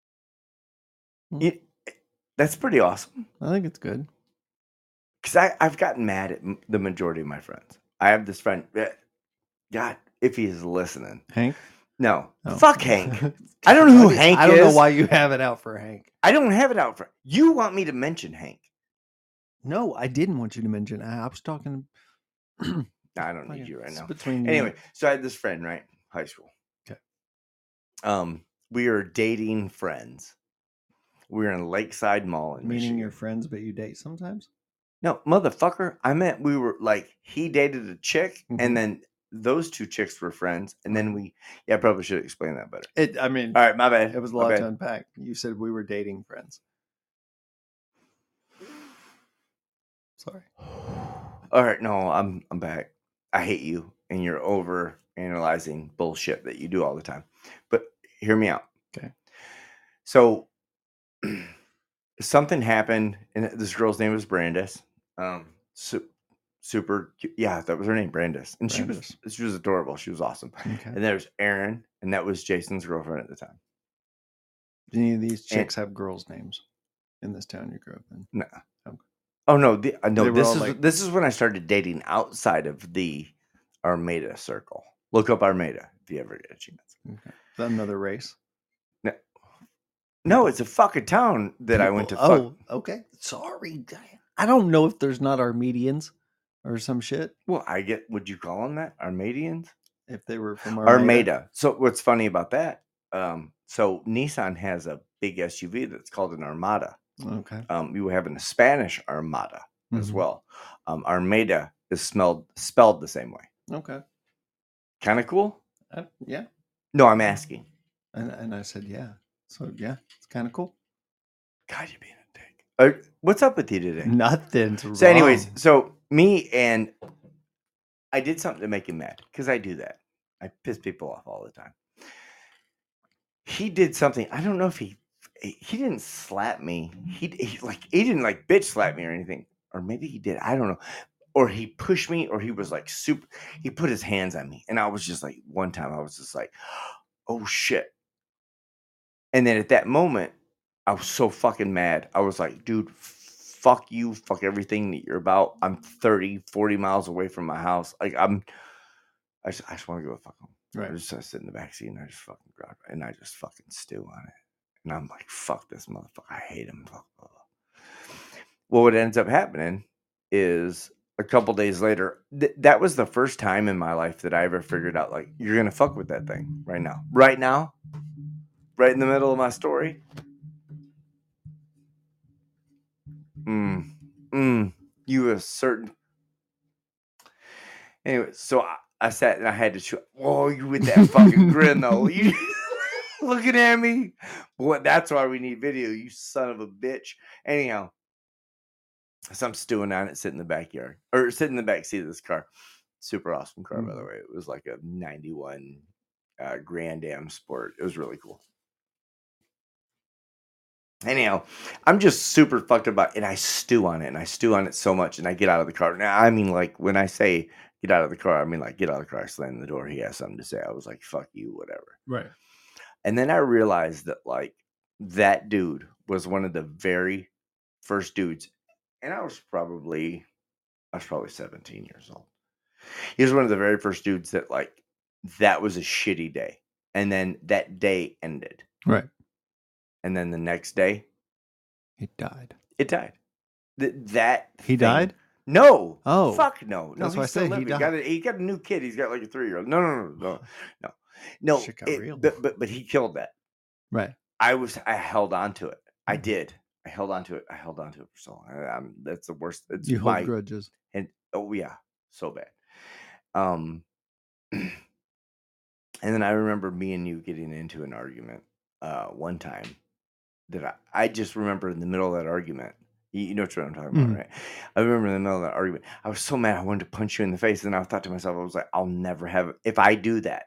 That's pretty awesome. I think it's good. Because I've gotten mad at the majority of my friends. I have this friend. God, if he's listening. Hank? No. Oh. Fuck Hank. I don't know who Hank is. I don't know why you have it out for Hank. I don't have it out for... You want me to mention Hank. No, I didn't want you to mention. I was talking... I don't need you right now. Anyway, so I had this friend, right? High school. Okay. We are dating friends. We were in Lakeside Mall in Michigan. Your friends, but you date sometimes? No, motherfucker. I meant we were like, he dated a chick, and then those two chicks were friends, and then I probably should explain that better. All right, my bad. It was a lot to unpack. You said we were dating friends. Sorry. All right, no, I'm back. I hate you, and you're over analyzing bullshit that you do all the time. But hear me out. Okay. So something happened, and this girl's name was Brandis. Super cute. Yeah, that was her name, Brandis. And she was adorable. She was awesome. Okay. And there's Erin, and that was Jason's girlfriend at the time. Do any of these chicks have girls' names in this town you grew up in? No. Okay. Oh no, no. This is when I started dating outside of the Armada circle. Look up Armada if you ever get a chance. Okay. Is that another race? No, it's a fucking town that I went to. Oh, okay. Sorry, I don't know if there's not Armadians or some shit. Well, would you call them that? Armadians? If they were from Armada. Armada. So what's funny about that? So Nissan has a big SUV that's called an Armada. Okay. You have a Spanish Armada as well. Armada is spelled the same way. Okay. Kind of cool? Yeah. No, I'm asking. And I said, yeah. So yeah, it's kind of cool. God, you're being a dick. What's up with you today? Nothing's wrong. So anyways, me and I did something to make him mad because I do that. I piss people off all the time. He did something. I don't know if he didn't slap me. He didn't like bitch slap me or anything. Or maybe he did. I don't know. Or he pushed me, or he was like super. He put his hands on me, and I was just like, one time I was just like, oh shit. And then at that moment, I was so fucking mad. I was like, dude, fuck you, fuck everything that you're about. I'm 30, 40 miles away from my house. Like I just want to go fuck home. Right. I just sit in the backseat and I just fucking grab it and I just fucking stew on it. And I'm like, fuck this motherfucker. I hate him. Blah, blah, blah. Well, what ends up happening is a couple days later, that was the first time in my life that I ever figured out, like, you're going to fuck with that thing right now. Right now, right in the middle of my story. You a certain. Anyway, so I sat and I had to show. Whoa, you with that fucking grin though? You looking at me? Boy, that's why we need video. You son of a bitch. Anyhow, so I'm stewing on it, sitting in the backyard or sitting in the back seat of this car. Super awesome car, by the way. It was like a '91 Grand Am Sport. It was really cool. Anyhow, I'm just super fucked up about it, and I stew on it, and I stew on it so much, and I get out of the car. Now, I mean, like, when I say get out of the car, I mean, like, get out of the car, I slam the door, he has something to say. I was like, fuck you, whatever. Right. And then I realized that, like, that dude was one of the very first dudes, and I was probably 17 years old. He was one of the very first dudes that, like, that was a shitty day. And then that day ended. Right. And then the next day, it died. It died. He thing, died? No. Oh, fuck no. That's why I say he died. He got a new kid. He's got like a 3-year-old. No. Shit got real. But he killed that. Right. I held on to it. I did. I held on to it for so long. That's the worst. You hold grudges. And yeah, so bad. And then I remember me and you getting into an argument one time that I just remember in the middle of that argument. You know what I'm talking about, right? I remember in the middle of that argument, I was so mad I wanted to punch you in the face. And I thought to myself, I was like, I'll never have, if I do that,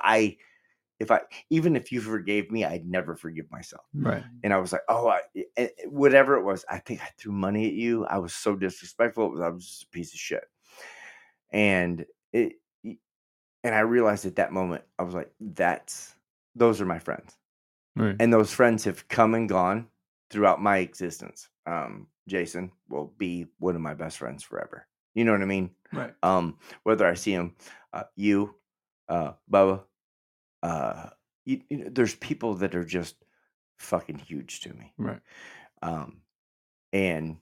even if you forgave me, I'd never forgive myself. Right. And I was like, whatever it was, I think I threw money at you. I was so disrespectful. I was just a piece of shit. And I realized at that moment, I was like, those are my friends. Right. And those friends have come and gone throughout my existence. Jason will be one of my best friends forever. You know what I mean? Right. Whether I see him, you, Bubba, there's people that are just fucking huge to me. Right. And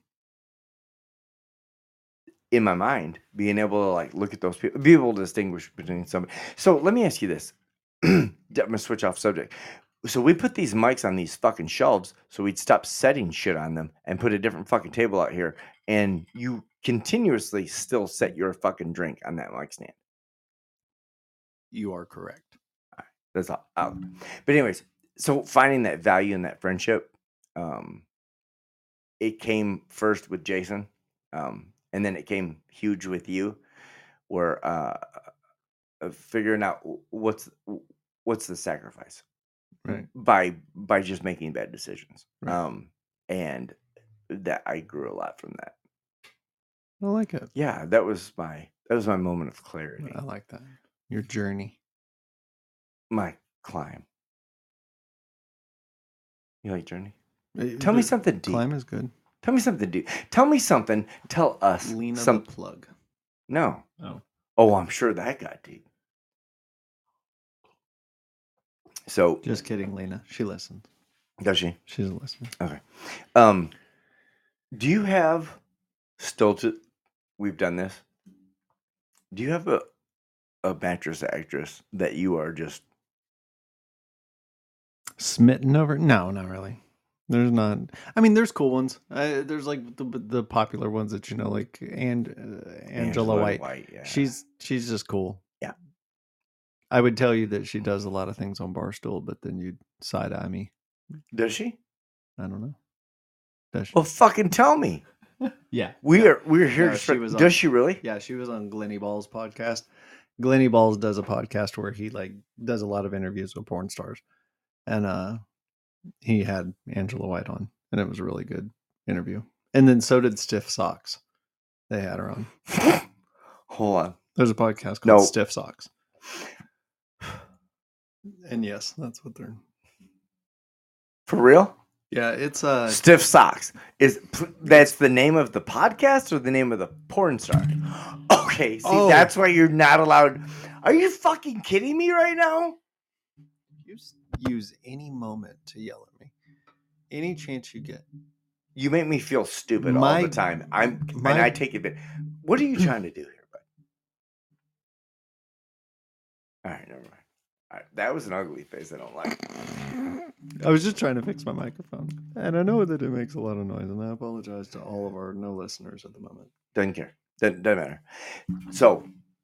in my mind, being able to like look at those people, be able to distinguish between somebody. So let me ask you this. I'm gonna switch off subject. So we put these mics on these fucking shelves so we'd stop setting shit on them and put a different fucking table out here. And you continuously still set your fucking drink on that mic stand. You are correct. All right, that's all. But anyways, so finding that value in that friendship, it came first with Jason. And then it came huge with you, where figuring out what's the sacrifice. Right. By just making bad decisions. Right. And that I grew a lot from that. I like it. Yeah, that was my moment of clarity. I like that. Your journey. My climb. You like journey? Tell me something deep. Climb is good. Tell me something deep. Tell me something. Tell us Lena the plug. No. Oh, I'm sure that got deep. So just kidding, Lena. She listens. Does she? She's a listener. Okay. Do you have we've done this. Do you have a mattress actress that you are just smitten over? No, not really. There's not. I mean, there's cool ones. There's like the popular ones that you know, like Angela White. Yeah. She's just cool. Yeah. I would tell you that she does a lot of things on Barstool, but then you'd side-eye me. Does she? I don't know. Does she? Well, fucking tell me. Yeah. We're here. No, does she really? Yeah, she was on Glenny Ball's podcast. Glenny Balls does a podcast where he does a lot of interviews with porn stars. And he had Angela White on, and it was a really good interview. And then so did Stiff Socks. They had her on. Hold on. There's a podcast called Stiff Socks. And yes, that's what they're... For real? Yeah, it's Stiff Socks. That's the name of the podcast or the name of the porn star? Okay, see, that's why you're not allowed. Are you fucking kidding me right now? You use any moment to yell at me. Any chance you get. You make me feel stupid all the time. And I take it. What are you trying to do here, bud? All right, never mind. All right, that was an ugly face I don't like. I was just trying to fix my microphone. And I know that it makes a lot of noise, and I apologize to all of our no listeners at the moment. Doesn't care. Doesn't matter. So,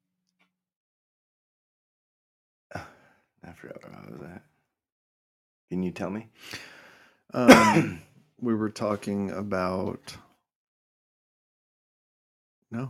I forgot what I was at. Can you tell me? We were talking about... No.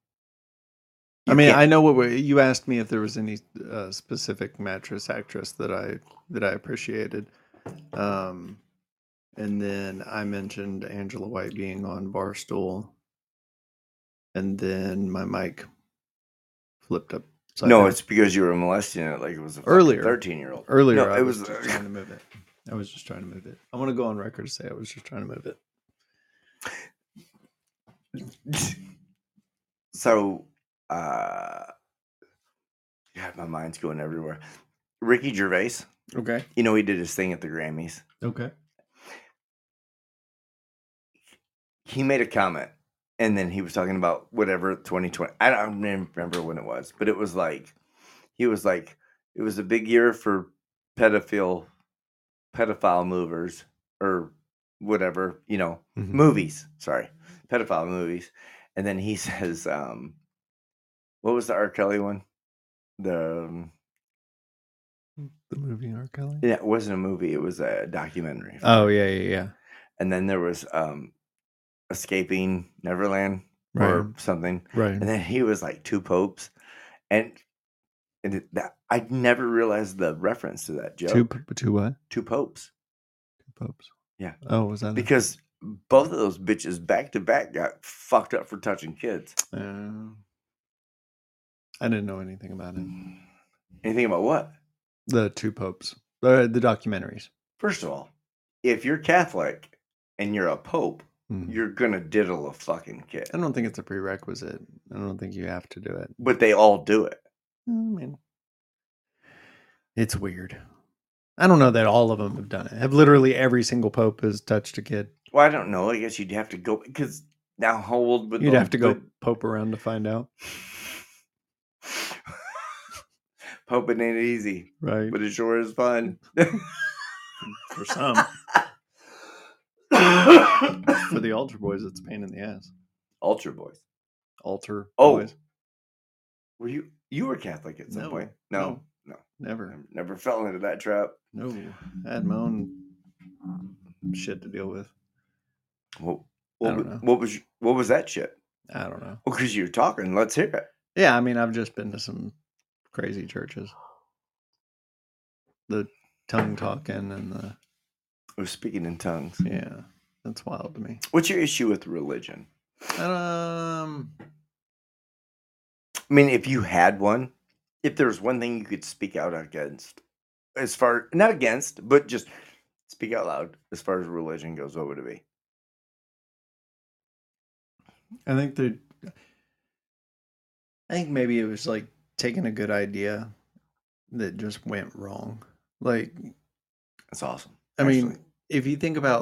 I know what you asked me if there was any specific mattress actress that I appreciated, and then I mentioned Angela White being on Barstool, and then my mic flipped up. No, it's because you were molesting it like it was a 13-year-old. Earlier, no, I was just trying to move it. I was just trying to move it. I want to go on record to say I was just trying to move it. So. God, my mind's going everywhere. Ricky Gervais. Okay. You know, he did his thing at the Grammys. Okay. He made a comment, and then he was talking about whatever 2020. I don't remember when it was, but it was like, he was like, it was a big year for pedophile movers or whatever, movies. Sorry, pedophile movies. And then he says, what was the R. Kelly one? The movie R. Kelly? Yeah, it wasn't a movie. It was a documentary. Oh, yeah. And then there was Escaping Neverland or something. Right. And then he was like two popes. And I never realized the reference to that joke. Two what? Two popes. Two popes. Yeah. Oh, was that because both of those bitches back to back got fucked up for touching kids. I didn't know anything about it. Anything about what? The two popes. The documentaries. First of all, if you're Catholic and you're a pope, you're going to diddle a fucking kid. I don't think it's a prerequisite. I don't think you have to do it. But they all do it. I mean, it's weird. I don't know that all of them have done it. Have literally every single pope has touched a kid? Well, I don't know. I guess you'd have to go, because now how old would you'd have to go pope around to find out. Poping ain't easy, right? But it sure is fun for some. For the altar boys, it's a pain in the ass. Altar boys. Boys. Were you were Catholic at some point? No, never fell into that trap. No, I had my own shit to deal with. What was that shit? I don't know. Well, because you're talking, let's hear it. Yeah, I mean, I've just been to some crazy churches. The tongue talking and the... Or speaking in tongues. Yeah, that's wild to me. What's your issue with religion? I mean, if you had one, if there was one thing you could speak out against, not against, but just speak out loud as far as religion goes, what would it be? I think maybe it was like taking a good idea that just went wrong. Like, that's awesome. I mean, if you think about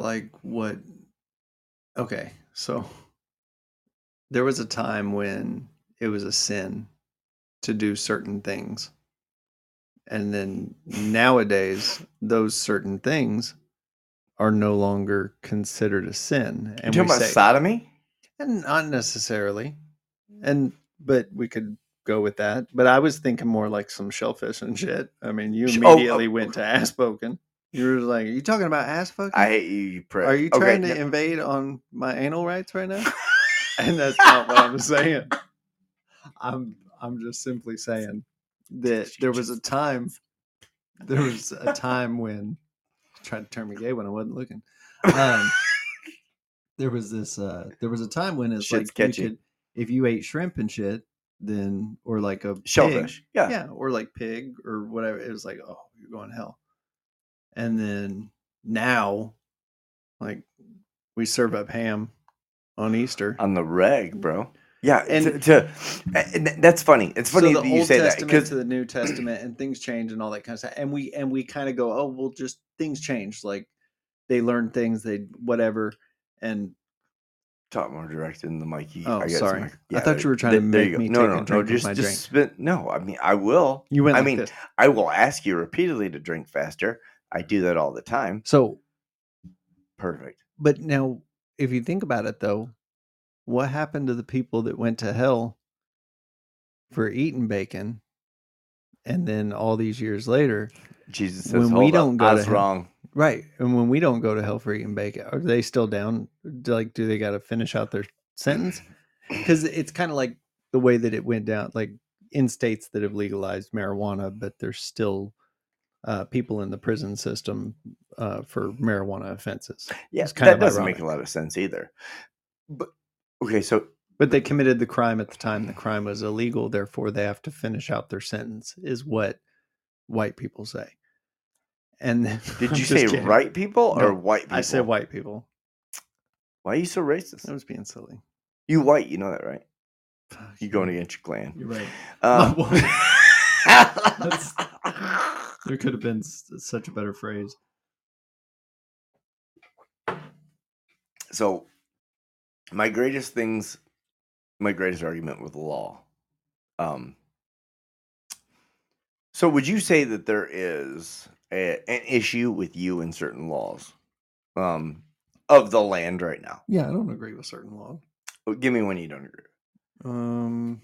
so there was a time when it was a sin to do certain things. And then nowadays, those certain things are no longer considered a sin. And you're talking about sodomy? And not necessarily. But we could go with that. But I was thinking more like some shellfish and shit. I mean, you immediately went to ass poking. You were like, "Are you talking about ass fucking? I hate you, you prick. Are you trying to invade on my anal rights right now?" And that's not what I'm saying. I'm just simply saying that there was a time when tried to turn me gay when I wasn't looking. There was a time when it's Shit's like catchy. you could, if you ate shrimp and shit, then or like a shellfish, pig, yeah, or like pig or whatever. It was like, oh, you're going to hell. And then now, like, we serve up ham on Easter on the reg, bro. Yeah, and that's funny. It's funny so that you say that because to the New Testament and things change and all that kind of stuff. And we kind of go, oh, well, just things change. Like they learn things, they whatever, and talk more direct in the mic. Oh, sorry. I thought you were trying to make me take a drink of my drink. No, I mean, I will. You went like this. I will ask you repeatedly to drink faster. I do that all the time. So perfect. But now, if you think about it, though, what happened to the people that went to hell for eating bacon, and then all these years later, Jesus says, when we don't go to hell, wrong. Right. And when we don't go to hell for eating bacon, are they still down? Like, do they got to finish out their sentence? Because it's kind of like the way that it went down, like in states that have legalized marijuana, but there's still people in the prison system for marijuana offenses. Yeah, that doesn't make a lot of sense either. But okay, but they committed the crime at the time the crime was illegal, therefore they have to finish out their sentence, is what white people say. And did you say right people or white people? I said white people. Why are you so racist? I was being silly. You white, you know that, right? You're going against your clan. You're right. There could have been such a better phrase. So, my greatest argument with the law. So, would you say that there is an issue with you in certain laws of the land right now? Yeah, I don't agree with certain laws. Well, give me one you don't agree with.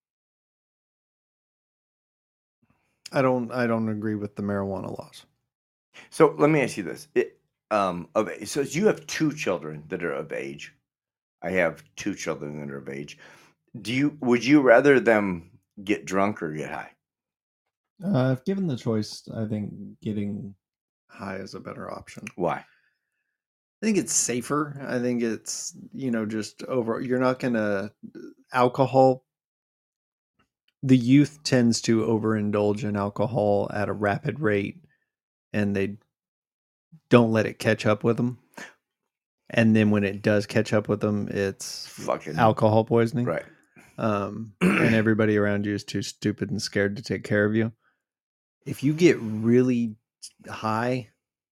I don't agree with the marijuana laws. So let me ask you this: so you have 2 children that are of age. I have 2 children that are of age. Would you rather them get drunk or get high? If given the choice, I think getting high is a better option. Why? I think it's safer. I think it's, just over. You're not going to alcohol. The youth tends to overindulge in alcohol at a rapid rate, and they don't let it catch up with them. And then when it does catch up with them, it's fucking alcohol poisoning. Right. And everybody around you is too stupid and scared to take care of you. If you get really high,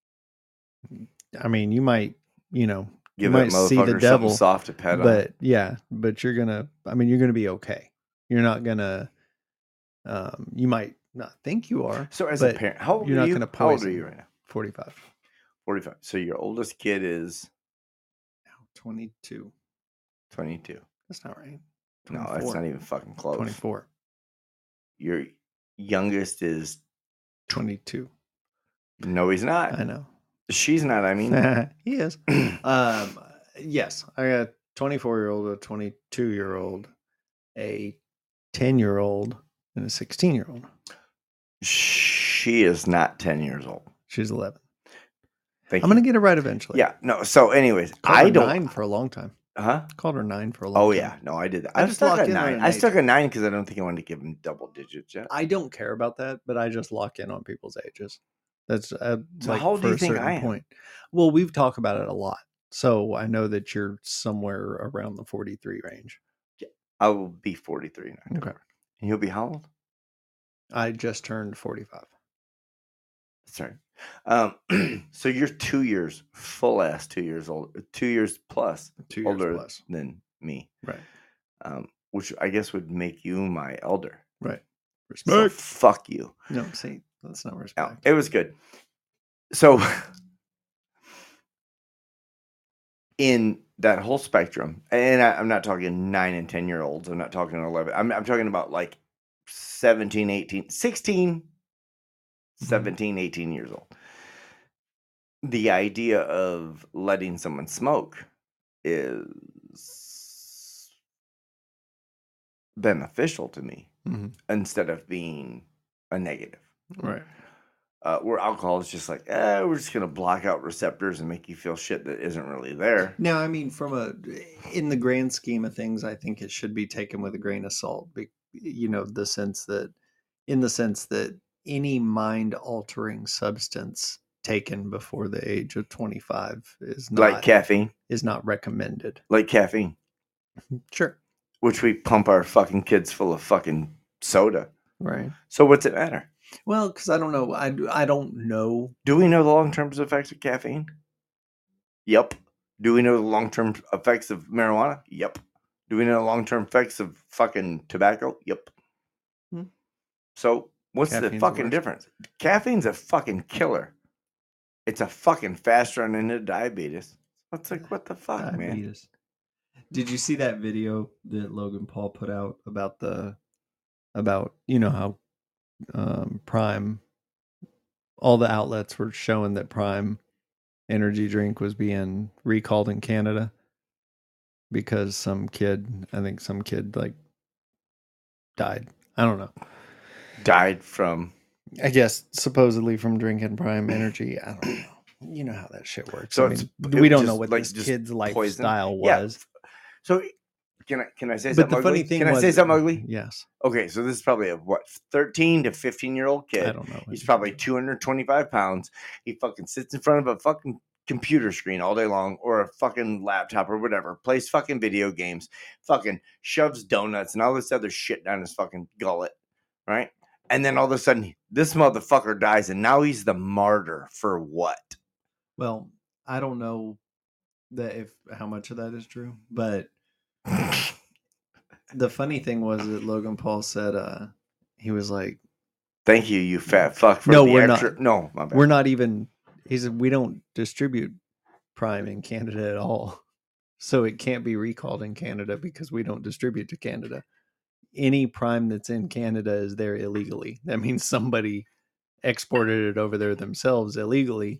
I mean, you might, you might see the devil soft to pet but on. Yeah, but you're gonna be okay. You're not gonna, you might not think you are. So as a parent, how old are you? How old are you right now? 45. 45. So your oldest kid is 22. 22. That's not right. 24. No, that's not even fucking close. 24. Your youngest is 22. No, he's not. I know. She's not, I mean. He is. Yes, I got a 24-year-old, a 22-year-old, a 10-year-old, and a 16-year-old. She is not 10 years old. She's 11. I'm going to get it right eventually. Yeah, no. So anyways, I don't 9 for a long time. Huh? Called her 9 for a long time. Oh yeah, no, I did that. I stuck at 9. I stuck at 9 because I don't think I wanted to give him double digits yet. I don't care about that, but I just lock in on people's ages. That's so like how old do you think I am? Point. Well, we've talked about it a lot, so I know that you're somewhere around the 43 range. Yeah, I will be 43 in October. Okay, and you'll be how old? I just turned 45. Sorry. So you're 2 years, full ass 2 years old, 2 years plus, 2 years older plus than me, right? Which I guess would make you my elder, right? Respect. So fuck you. No, see, that's not respect. No, it was good. So in that whole spectrum, and I'm not talking 9 and 10-year-olds. I'm not talking 11. I'm talking about like 17, 18, 16, 17, 18 years old. The idea of letting someone smoke is beneficial to me instead of being a negative. Right. Where alcohol is just like, we're just going to block out receptors and make you feel shit that isn't really there. Now, I mean, in the grand scheme of things, I think it should be taken with a grain of salt. You know, in the sense that any mind-altering substance taken before the age of 25 is not like caffeine is not recommended. Like caffeine, sure. Which we pump our fucking kids full of fucking soda. Right. So what's it matter? Well, because I don't know. I don't know. Do we know the long-term effects of caffeine? Yep. Do we know the long-term effects of marijuana? Yep. Do we know the long-term effects of fucking tobacco? Yep. So what's the fucking difference? Caffeine's a fucking killer. It's a fucking fast run into diabetes. It's like, what the fuck, diabetes. Man? Did you see that video that Logan Paul put out about you know how Prime, all the outlets were showing that Prime energy drink was being recalled in Canada because some kid like died. I don't know. Died from, I guess, supposedly from drinking Prime energy. I don't know. You know how that shit works. So we don't know what like this kid's lifestyle was. Yeah. So can I say something ugly? Can I say something ugly? Yes. Okay, so this is probably a 13 to 15-year-old kid. I don't know. He's probably 225 pounds. He fucking sits in front of a fucking computer screen all day long, or a fucking laptop or whatever, plays fucking video games, fucking shoves donuts and all this other shit down his fucking gullet, right? And then all of a sudden, this motherfucker dies, and now he's the martyr for what? Well, I don't know how much of that is true, but the funny thing was that Logan Paul said he was like, "Thank you, you fat fuck." For no, the we're extra... not. No, my bad. We're not even. He said we don't distribute Prime in Canada at all, so it can't be recalled in Canada because we don't distribute to Canada. Any Prime that's in Canada is there illegally. That means somebody exported it over there themselves illegally.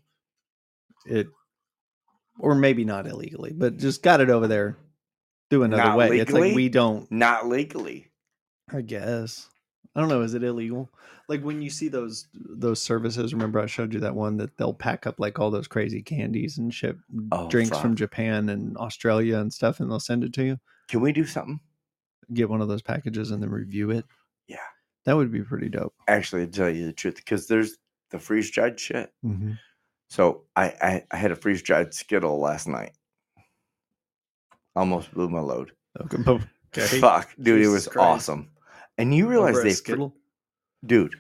Or maybe not illegally, but just got it over there through another not way. Legally? It's like we don't. Not legally. I guess. I don't know. Is it illegal? Like when you see those services, remember I showed you that one that they'll pack up like all those crazy candies and ship drinks from Japan and Australia and stuff, and they'll send it to you. Can we do something? Get one of those packages and then review it? Yeah. That would be pretty dope. Actually, to tell you the truth, because there's the freeze-dried shit. Mm-hmm. So I had a freeze-dried Skittle last night. Almost blew my load. Okay. Fuck, dude, Jesus, it was Christ. Awesome. And you realize they Skittle? Dude.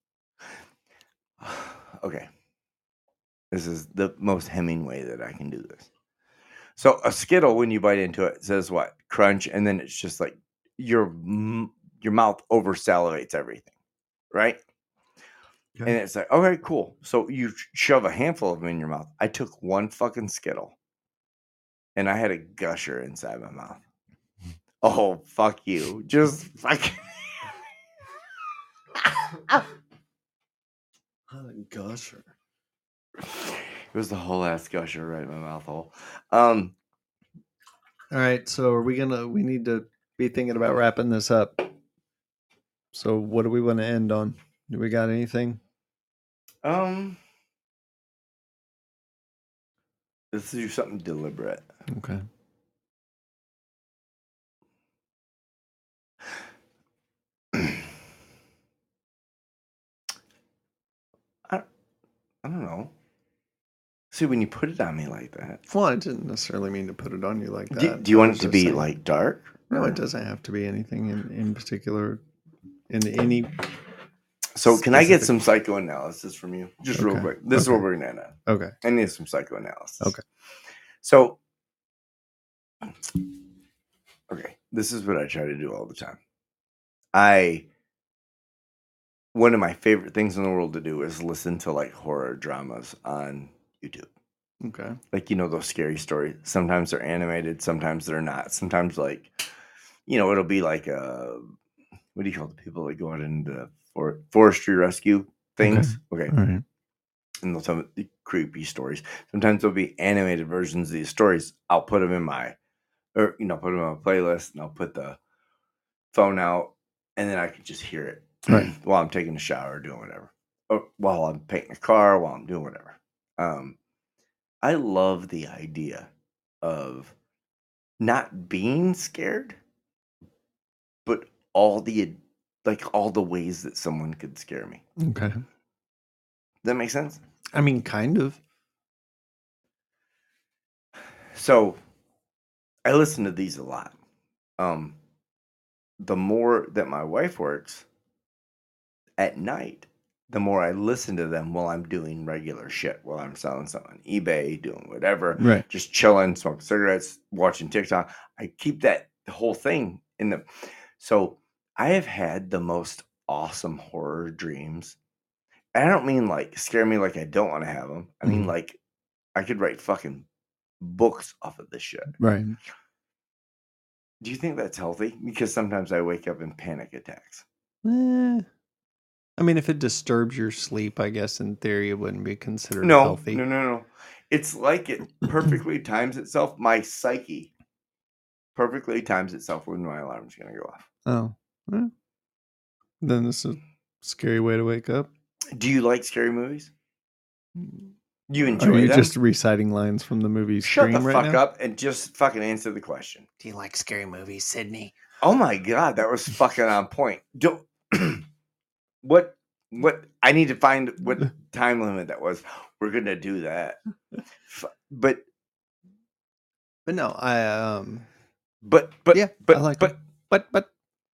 Okay. This is the most Hemingway that I can do this. So a Skittle, when you bite into it, says what? Crunch, and then it's just like your mouth over salivates everything, right? Okay. And it's like, okay, cool. So you shove a handful of them in your mouth. I took one fucking Skittle, and I had a gusher inside my mouth. Oh, fuck you. Just fucking... Gusher. It was the whole ass gusher right in my mouth hole. All right, so we need to be thinking about wrapping this up. So what do we want to end on? Do we got anything? Let's do something deliberate. Okay. I don't know. See, when you put it on me like that. Well, I didn't necessarily mean to put it on you like that. Do you want it to be like dark? No, it doesn't have to be anything in particular. In any. So can I get some psychoanalysis from you? Just real quick. This is what we're going to end on. Okay. I need some psychoanalysis. Okay. So, okay. This is what I try to do all the time. One of my favorite things in the world to do is listen to like horror dramas on YouTube. Okay. Like, you know, those scary stories. Sometimes they're animated. Sometimes they're not. Sometimes like, you know, it'll be like a what do you call the people that go out into forestry rescue things? Okay. All right. And they'll tell me the creepy stories. Sometimes there'll be animated versions of these stories. I'll put them in my, put them on a playlist, and I'll put the phone out, and then I can just hear it while I'm taking a shower or doing whatever, or while I'm painting a car, while I'm doing whatever. I love the idea of not being scared, but all the ways that someone could scare me. Okay. Does that make sense? I mean, kind of. So I listen to these a lot. The more that my wife works at night, the more I listen to them while I'm doing regular shit, while I'm selling something on eBay, doing whatever, right? Just chilling, smoking cigarettes, watching TikTok. I keep that whole thing in the. So I have had the most awesome horror dreams. And I don't mean like scare me like I don't want to have them. I mean like I could write fucking books off of this shit. Right. Do you think that's healthy? Because sometimes I wake up in panic attacks. I mean, if it disturbs your sleep, I guess in theory it wouldn't be considered healthy. No. It's like it perfectly times itself. My psyche perfectly times itself when my alarm's going to go off. Oh. Well, then this is a scary way to wake up. Do you like scary movies? You enjoy Are you them? just reciting lines from the movie Scream Shut the right fuck now? up and just fucking answer the question. Do you like scary movies, Sydney? Oh my God, that was fucking on point. Don't... What I need to find what time limit that was. We're going to do that. But no, But yeah, but I like them. But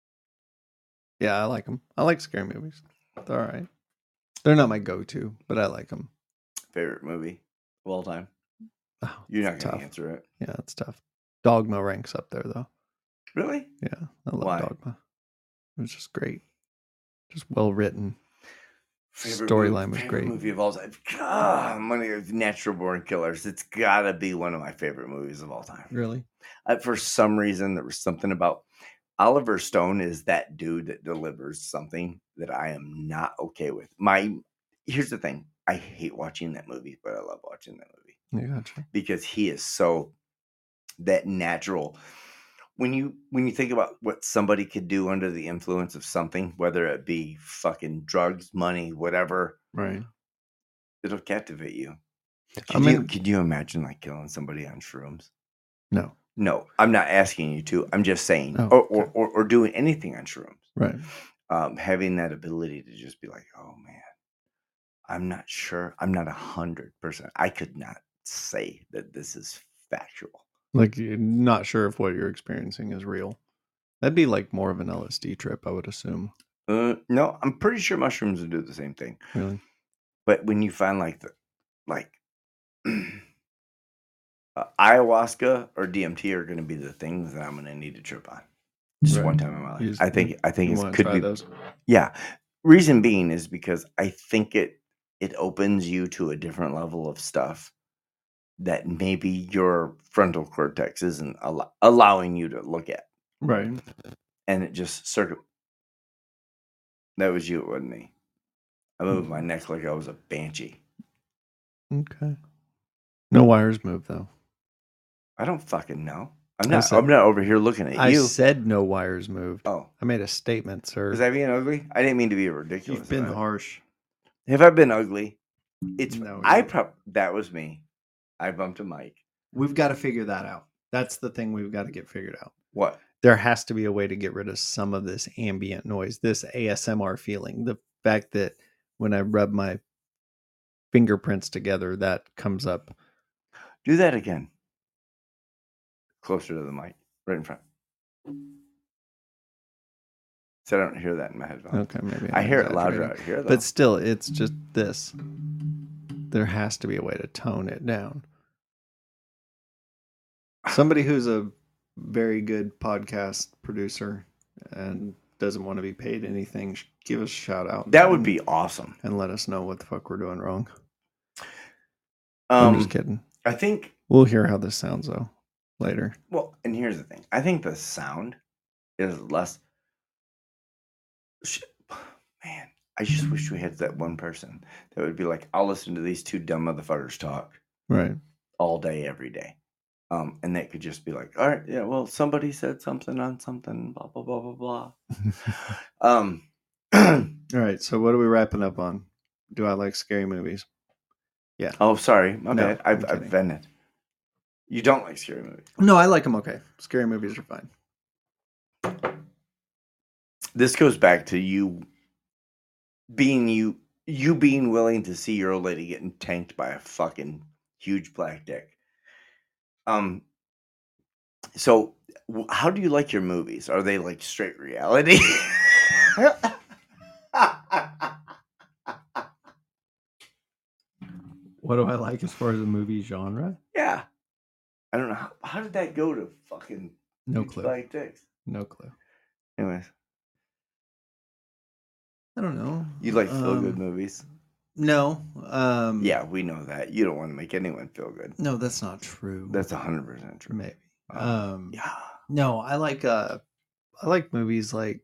yeah, I like them. I like scary movies. They're all right. They're not my go-to, but I like them. Favorite movie of all time? Oh, you're not going to answer it. Yeah, it's tough. Dogma ranks up there though. Really? Yeah, I love Dogma. It was just great. Just well written. Storyline was great. Movie of all time. God, Money of Natural Born Killers. It's gotta be one of my favorite movies of all time. Really? For some reason, there was something about Oliver Stone is that dude that delivers something that I am not okay with. Here's the thing. I hate watching that movie, but I love watching that movie. Yeah, gotcha. Because he is so that natural. When you think about what somebody could do under the influence of something, whether it be fucking drugs, money, whatever, right? It'll captivate you. Could you imagine like killing somebody on shrooms? No, I'm not asking you to. I'm just saying, or doing anything on shrooms, right? Having that ability to just be like, oh man, I'm not sure. I'm not 100%. I could not say that this is factual. Like you're not sure if what you're experiencing is real. That'd be like more of an LSD trip, I would assume. No, I'm pretty sure mushrooms would do the same thing. Really? But when you find ayahuasca or DMT are going to be the things that I'm going to need to trip on. Just one time in my life. I think it could be those. Yeah. Reason being is because I think it opens you to a different level of stuff that maybe your frontal cortex isn't allowing you to look at. Right. And it just that was you, it wasn't me. I moved my neck like I was a banshee. Okay. No wires moved though. I don't fucking know. I'm not over here looking at you. I said no wires moved. Oh. I made a statement, sir. Was I being ugly? I didn't mean to be ridiculous. You've been harsh. Have I been ugly? No. That was me. I bumped a mic. We've got to figure that out. That's the thing we've got to get figured out. What? There has to be a way to get rid of some of this ambient noise, this ASMR feeling. The fact that when I rub my fingerprints together, that comes up. Do that again. Closer to the mic, right in front. So I don't hear that in my headphones. Okay, maybe I hear it louder out here, though. But still, it's just this. There has to be a way to tone it down. Somebody who's a very good podcast producer and doesn't want to be paid anything, give us a shout out. That would be awesome. And let us know what the fuck we're doing wrong. I'm just kidding. I think we'll hear how this sounds though later. Well, and here's the thing. I think the sound is less. Man, I just wish we had that one person that would be like, I'll listen to these two dumb motherfuckers talk. Right. All day, every day. And that could just be like, all right, yeah, well, somebody said something on something, blah, blah, blah, blah, blah. All right, so what are we wrapping up on? Do I like scary movies? Yeah. Oh, sorry. My bad. I've vented. You don't like scary movies? No, I like them okay. Scary movies are fine. This goes back to you being willing to see your old lady getting tanked by a fucking huge black dick. So how do you like your movies? Are they like straight reality? What do I like as far as the movie genre? Yeah. I don't know. How did that go to fucking no clue. Black dicks? No clue. Anyways. I don't know. You like feel-good movies? No. Yeah, we know that. You don't want to make anyone feel good. No, that's not true. That's 100% true. Maybe. Yeah. No, I like movies like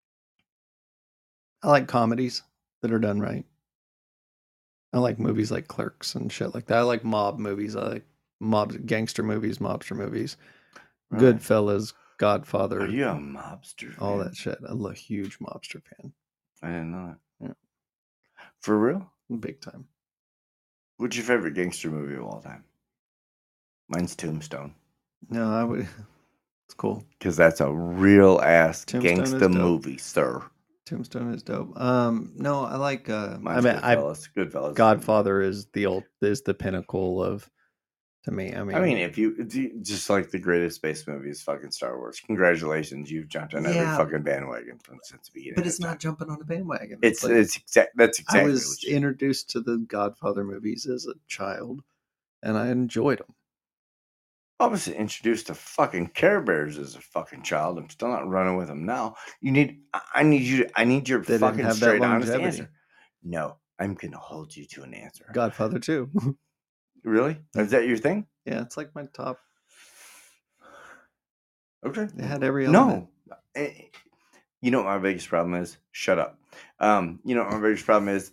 I like comedies that are done right. I like movies like Clerks and shit like that. I like mob movies. I like gangster movies, mobster movies. Right. Goodfellas, Godfather. Are you a mobster fan? All that shit. I'm a huge mobster fan. I didn't know that. Yeah. For real? Big time. What's your favorite gangster movie of all time? Mine's Tombstone. No, I would. It's cool. Because that's a real ass gangster movie, sir. Tombstone is dope. No, I like. Goodfellas. Godfather is the pinnacle of. To me, I mean, if you just like the greatest space movie is fucking Star Wars. Congratulations, you've jumped on every fucking bandwagon since the beginning. But it's not jumping on a bandwagon. That's exactly. I was introduced to the Godfather movies as a child, and I enjoyed them. I was introduced to fucking Care Bears as a fucking child. I'm still not running with them now. I need your fucking straight honest answer. No, I'm gonna hold you to an answer. Godfather 2. Really? Is that your thing? Yeah, it's like my top. Okay. It had every element. No. You know what my biggest problem is? Shut up. You know what my biggest problem is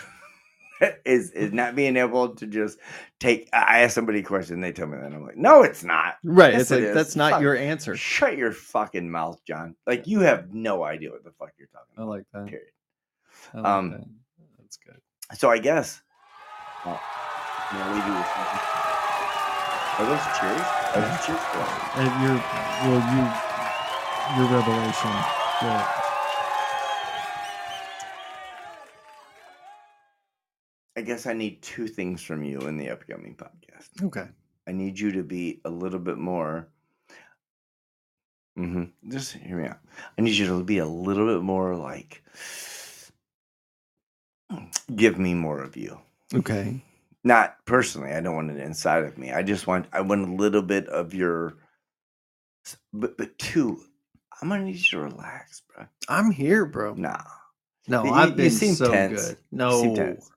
not being able to just take. I ask somebody a question, they tell me that, and I'm like, no, it's not. Right. Yes, it's like that's not your answer. Shut your fucking mouth, John. Like you have no idea what the fuck you're talking about. I like that. Period. I like that. That's good. So I guess. I'm gonna leave you with something. Are those cheers? Are those cheers for your revelation. Yeah. I guess I need two things from you in the upcoming podcast. Okay. I need you to be a little bit more. Just hear me out. I need you to be a little bit more like. Give me more of you. Okay. Not personally. I don't want it inside of me. I want a little bit of your. But two, I'm gonna need you to relax, bro. I'm here, bro. Nah. No, I've been so tense. good. No. You seem tense.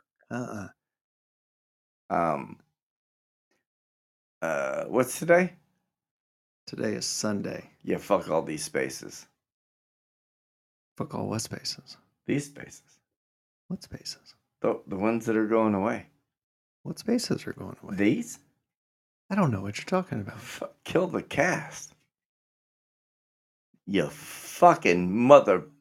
What's today? Today is Sunday. Yeah, fuck all these spaces. Fuck all what spaces? These spaces. What spaces? The ones that are going away. What spaces are going away? These? I don't know what you're talking about. Kill the cast. You fucking mother